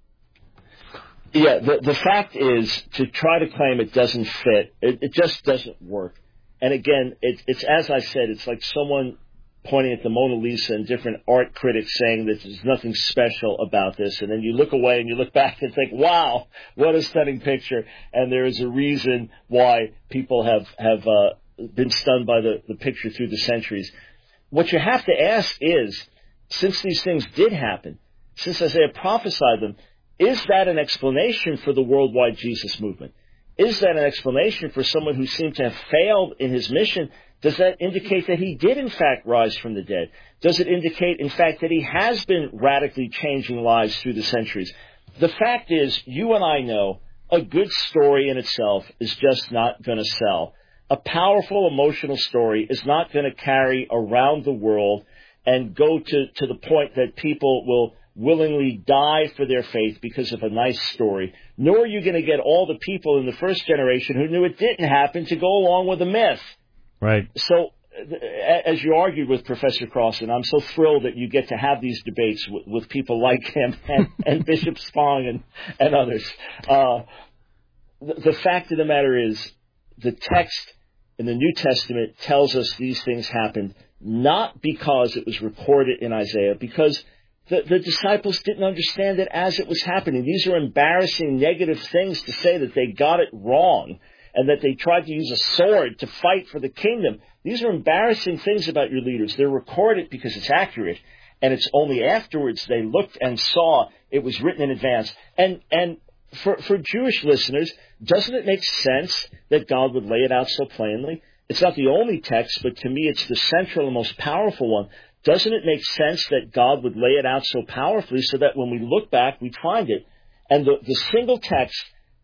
Yeah, the the fact is to try to claim it doesn't fit. It, it just doesn't work. And again, it, it's as I said, it's like someone pointing at the Mona Lisa and different art critics saying that there's nothing special about this. And then you look away and you look back and think, wow, what a stunning picture. And there is a reason why people have, have uh, been stunned by the, the picture through the centuries. What you have to ask is, since these things did happen, since Isaiah prophesied them, is that an explanation for the worldwide Jesus movement? Is that an explanation for someone who seemed to have failed in his mission? Does that indicate that he did, in fact, rise from the dead? Does it indicate, in fact, that he has been radically changing lives through the centuries? The fact is, you and I know a good story in itself is just not going to sell. A powerful emotional story is not going to carry around the world and go to, to the point that people will willingly die for their faith because of a nice story. Nor are you going to get all the people in the first generation who knew it didn't happen to go along with the myth. Right. So, as you argued with Professor Crossan, I'm so thrilled that you get to have these debates with, with people like him and, and Bishop Spong and, and others. Uh, the, the fact of the matter is, the text in the New Testament tells us these things happened not because it was recorded in Isaiah, because the, the disciples didn't understand it as it was happening. These are embarrassing, negative things to say that they got it wrong, and that they tried to use a sword to fight for the kingdom. These are embarrassing things about your leaders. They're recorded because it's accurate, and it's only afterwards they looked and saw it was written in advance. And and for, for Jewish listeners, doesn't it make sense that God would lay it out so plainly? It's not the only text, but to me it's the central and most powerful one. Doesn't it make sense that God would lay it out so powerfully so that when we look back, we find it? And the, the single text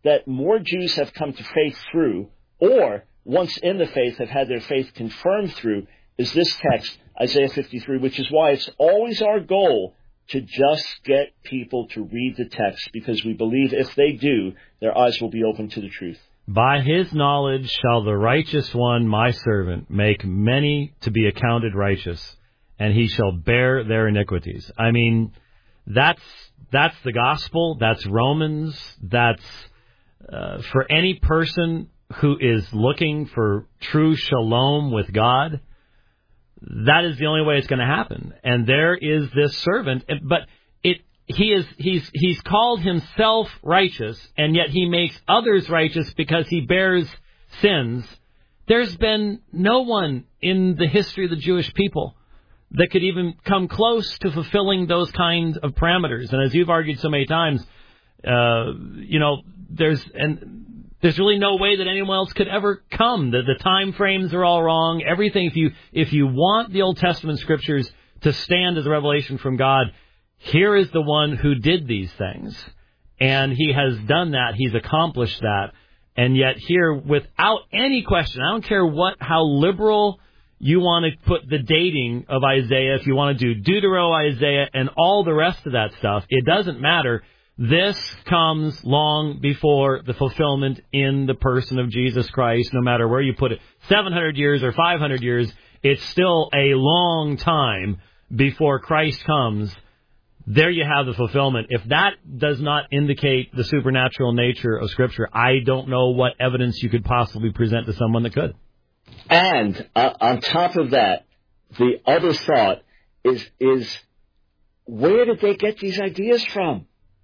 that more Jews have come to faith through, or once in the faith have had their faith confirmed through, is this text, Isaiah fifty-three, which is why it's always our goal to just get people to read the text, because we believe if they do, their eyes will be open to the truth. By his knowledge shall the righteous one, my servant, make many to be accounted righteous, and he shall bear their iniquities. I mean, that's that's the gospel. That's Romans. That's uh, for any person who is looking for true shalom with God. That is the only way it's going to happen. And there is this servant, but it he is he's he's called himself righteous, and yet he makes others righteous because he bears sins. There's been no one in the history of the Jewish people that could even come close to fulfilling those kinds of parameters. And as you've argued so many times, uh, you know, there's and there's really no way that anyone else could ever come. The, the time frames are all wrong. Everything. If you if you want the Old Testament scriptures to stand as a revelation from God, here is the one who did these things, and he has done that. He's accomplished that, and yet here, without any question, I don't care what how liberal you want to put the dating of Isaiah, if you want to do Deutero Isaiah and all the rest of that stuff, it doesn't matter. This comes long before the fulfillment in the person of Jesus Christ, no matter where you put it. seven hundred years or five hundred years, it's still a long time before Christ comes. There you have the fulfillment. If that does not indicate the supernatural nature of Scripture, I don't know what evidence you could possibly present to someone that could. And uh, on top of that, the other thought is, is where did they get these ideas from?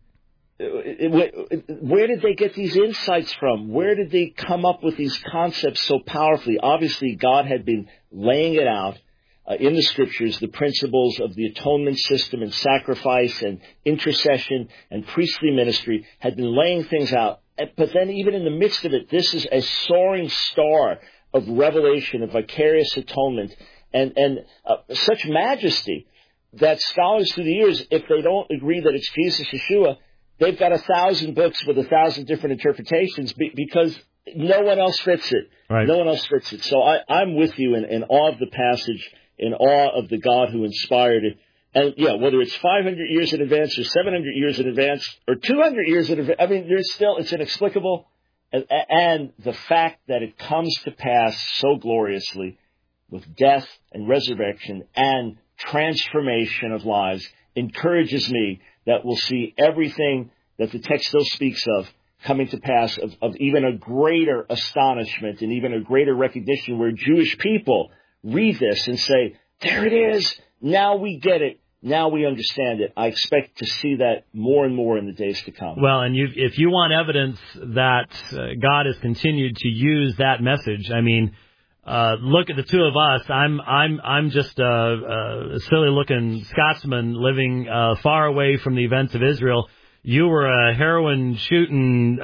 Where did they get these insights from? Where did they come up with these concepts so powerfully? Obviously, God had been laying it out uh, in the Scriptures, the principles of the atonement system and sacrifice and intercession and priestly ministry, had been laying things out. But then even in the midst of it, this is a soaring star of revelation, of vicarious atonement, and, and uh, such majesty that scholars through the years, if they don't agree that it's Jesus, Yeshua, they've got a thousand books with a thousand different interpretations be, because no one else fits it. Right. No one else fits it. So I, I'm with you in, in awe of the passage, in awe of the God who inspired it. And, yeah, whether it's five hundred years in advance or seven hundred years in advance or two hundred years in advance, I mean, there's still, it's inexplicable. And, and the fact that it comes to pass so gloriously with death and resurrection and transformation of lives encourages me that we'll see everything that the text still speaks of coming to pass, of, of even a greater astonishment and even a greater recognition, where Jewish people read this and say, there it is, now we get it, now we understand it. I expect to see that more and more in the days to come. Well, and you, if you want evidence that uh, God has continued to use that message, I mean, Uh, look at the two of us. I'm I'm I'm just a, a silly-looking Scotsman living uh, far away from the events of Israel. You were a heroin-shooting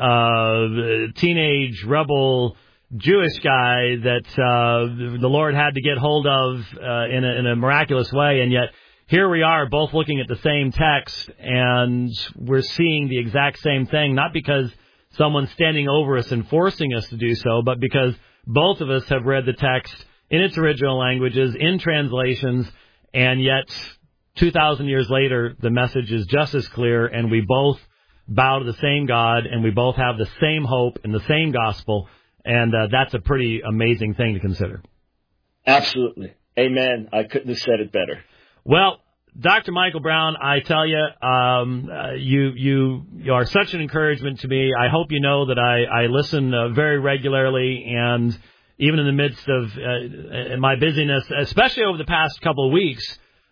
uh, teenage rebel Jewish guy that uh, the Lord had to get hold of uh, in a, in a miraculous way, and yet here we are, both looking at the same text, and we're seeing the exact same thing. Not because someone's standing over us and forcing us to do so, but because both of us have read the text in its original languages, in translations, and yet two thousand years later, the message is just as clear, and we both bow to the same God, and we both have the same hope in the same gospel, and uh, that's a pretty amazing thing to consider. Absolutely. Amen. I couldn't have said it better. Well, Doctor Michael Brown, I tell you, um, uh, you, you you are such an encouragement to me. I hope you know that I, I listen uh, very regularly, and even in the midst of uh, my busyness, especially over the past couple of weeks,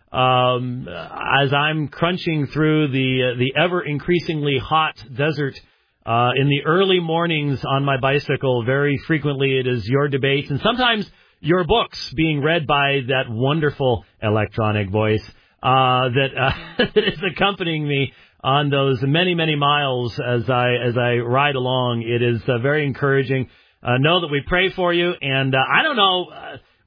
um, as I'm crunching through the uh, the ever increasingly hot desert uh, in the early mornings on my bicycle, very frequently it is your debates and sometimes your books being read by that wonderful electronic voice Uh, that, uh, that is accompanying me on those many, many miles as I as I ride along. It is uh, very encouraging. Uh, know that we pray for you, and uh, I don't know uh,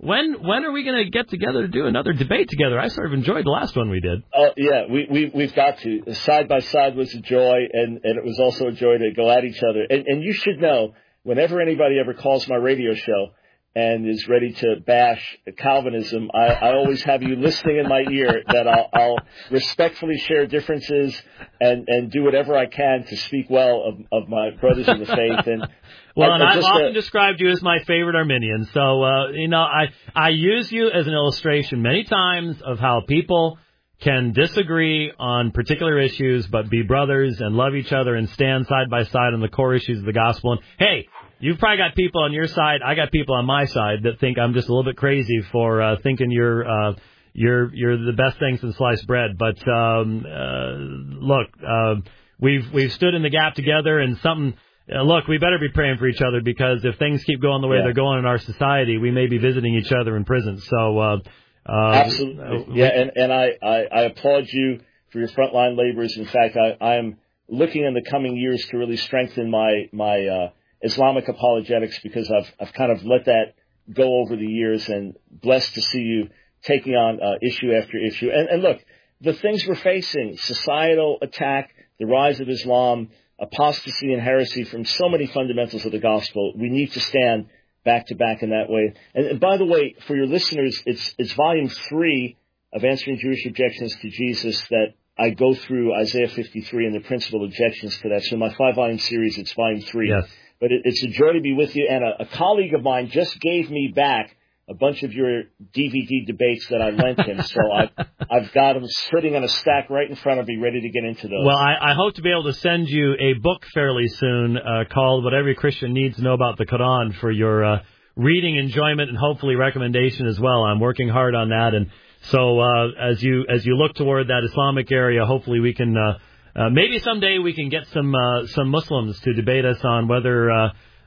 when when are we going to get together to do another debate together? I sort of enjoyed the last one we did. Oh, uh, yeah, we, we, we've got to. Side by side was a joy, and, and it was also a joy to go at each other. And, and you should know, whenever anybody ever calls my radio show and is ready to bash Calvinism, I, I always have you listening in my ear that I'll, I'll respectfully share differences and, and do whatever I can to speak well of, of my brothers in the faith. And well, I, and I've often a, described you as my favorite Arminian. So, uh, you know, I, I use you as an illustration many times of how people can disagree on particular issues but be brothers and love each other and stand side by side on the core issues of the gospel. And, hey, you've probably got people on your side. I got people on my side that think I'm just a little bit crazy for uh, thinking you're uh, you're you're the best thing since sliced bread. But um, uh, look, uh, we've we've stood in the gap together, and something. Uh, look, we better be praying for each other, because if things keep going the way yeah. they're going in our society, we may be visiting each other in prison. So uh, uh, absolutely, uh, yeah, and and I, I, I applaud you for your frontline labors. In fact, I, I am looking in the coming years to really strengthen my my uh, Islamic apologetics, because I've I've kind of let that go over the years, and blessed to see you taking on uh, issue after issue. And, and look, the things we're facing: societal attack, the rise of Islam, apostasy and heresy from so many fundamentals of the gospel. We need to stand back to back in that way. And, and by the way, for your listeners, it's it's volume three of Answering Jewish Objections to Jesus that I go through Isaiah fifty-three and the principal objections to that. So my five-volume series, it's volume three. Yes. But it, it's a joy to be with you. And a, a colleague of mine just gave me back a bunch of your D V D debates that I lent him. So I've, I've got them sitting on a stack right in front of me, ready to get into those. Well, I, I hope to be able to send you a book fairly soon uh, called What Every Christian Needs to Know About the Quran for your uh, reading enjoyment and hopefully recommendation as well. I'm working hard on that. And so uh, as you as you look toward that Islamic area, hopefully we can uh, uh, maybe someday we can get some uh, some Muslims to debate us on whether uh,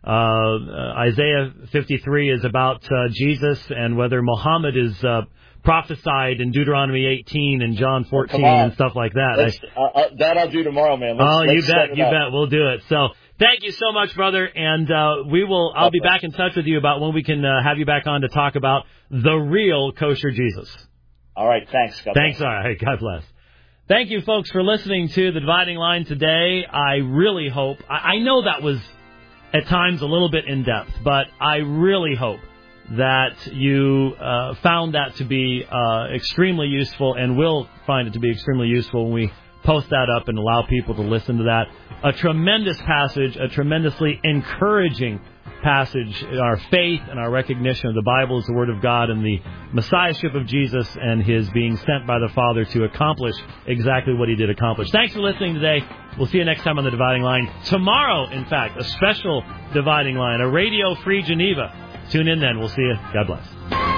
uh, Isaiah fifty-three is about uh, Jesus and whether Muhammad is uh, prophesied in Deuteronomy eighteen and John fourteen oh, and stuff like that. I, uh, uh, that I'll do tomorrow, man. Let's, oh, let's you bet, you up. bet. We'll do it. So thank you so much, brother. And uh, we will. I'll be back in touch with you about when we can uh, have you back on to talk about the real kosher Jesus. All right. Thanks. God thanks. bless. All right. God bless. Thank you, folks, for listening to The Dividing Line today. I really hope. I, I know that was at times a little bit in depth, but I really hope that you uh, found that to be uh, extremely useful, and will find it to be extremely useful when we post that up and allow people to listen to that. A tremendous passage, a tremendously encouraging passage in our faith and our recognition of the Bible as the Word of God and the Messiahship of Jesus and His being sent by the Father to accomplish exactly what He did accomplish. Thanks for listening today. We'll see you next time on The Dividing Line. Tomorrow, in fact, a special Dividing Line, a radio-free Geneva. Tune in then. We'll see you. God bless.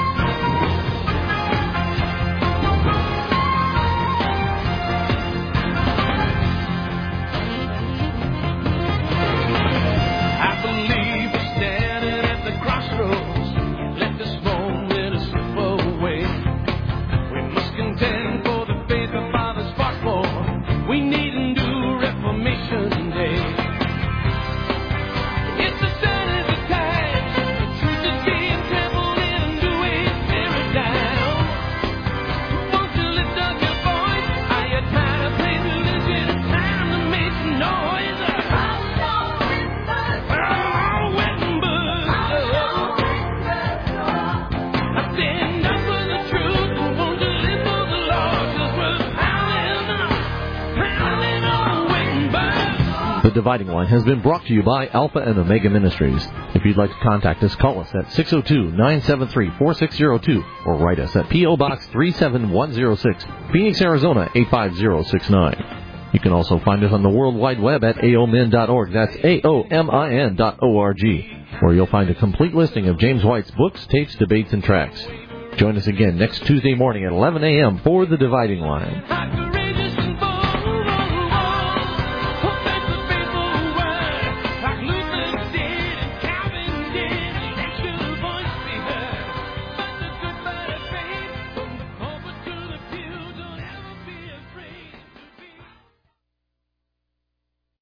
The Dividing Line has been brought to you by Alpha and Omega Ministries. If you'd like to contact us, call us at six oh two, nine seven three, four six oh two or write us at P O. Box three seven one oh six, Phoenix, Arizona eight five zero six nine. You can also find us on the World Wide Web at A O M I N dot org. That's A O M I N dot O R G, where you'll find a complete listing of James White's books, tapes, debates, and tracks. Join us again next Tuesday morning at eleven a.m. for The Dividing Line.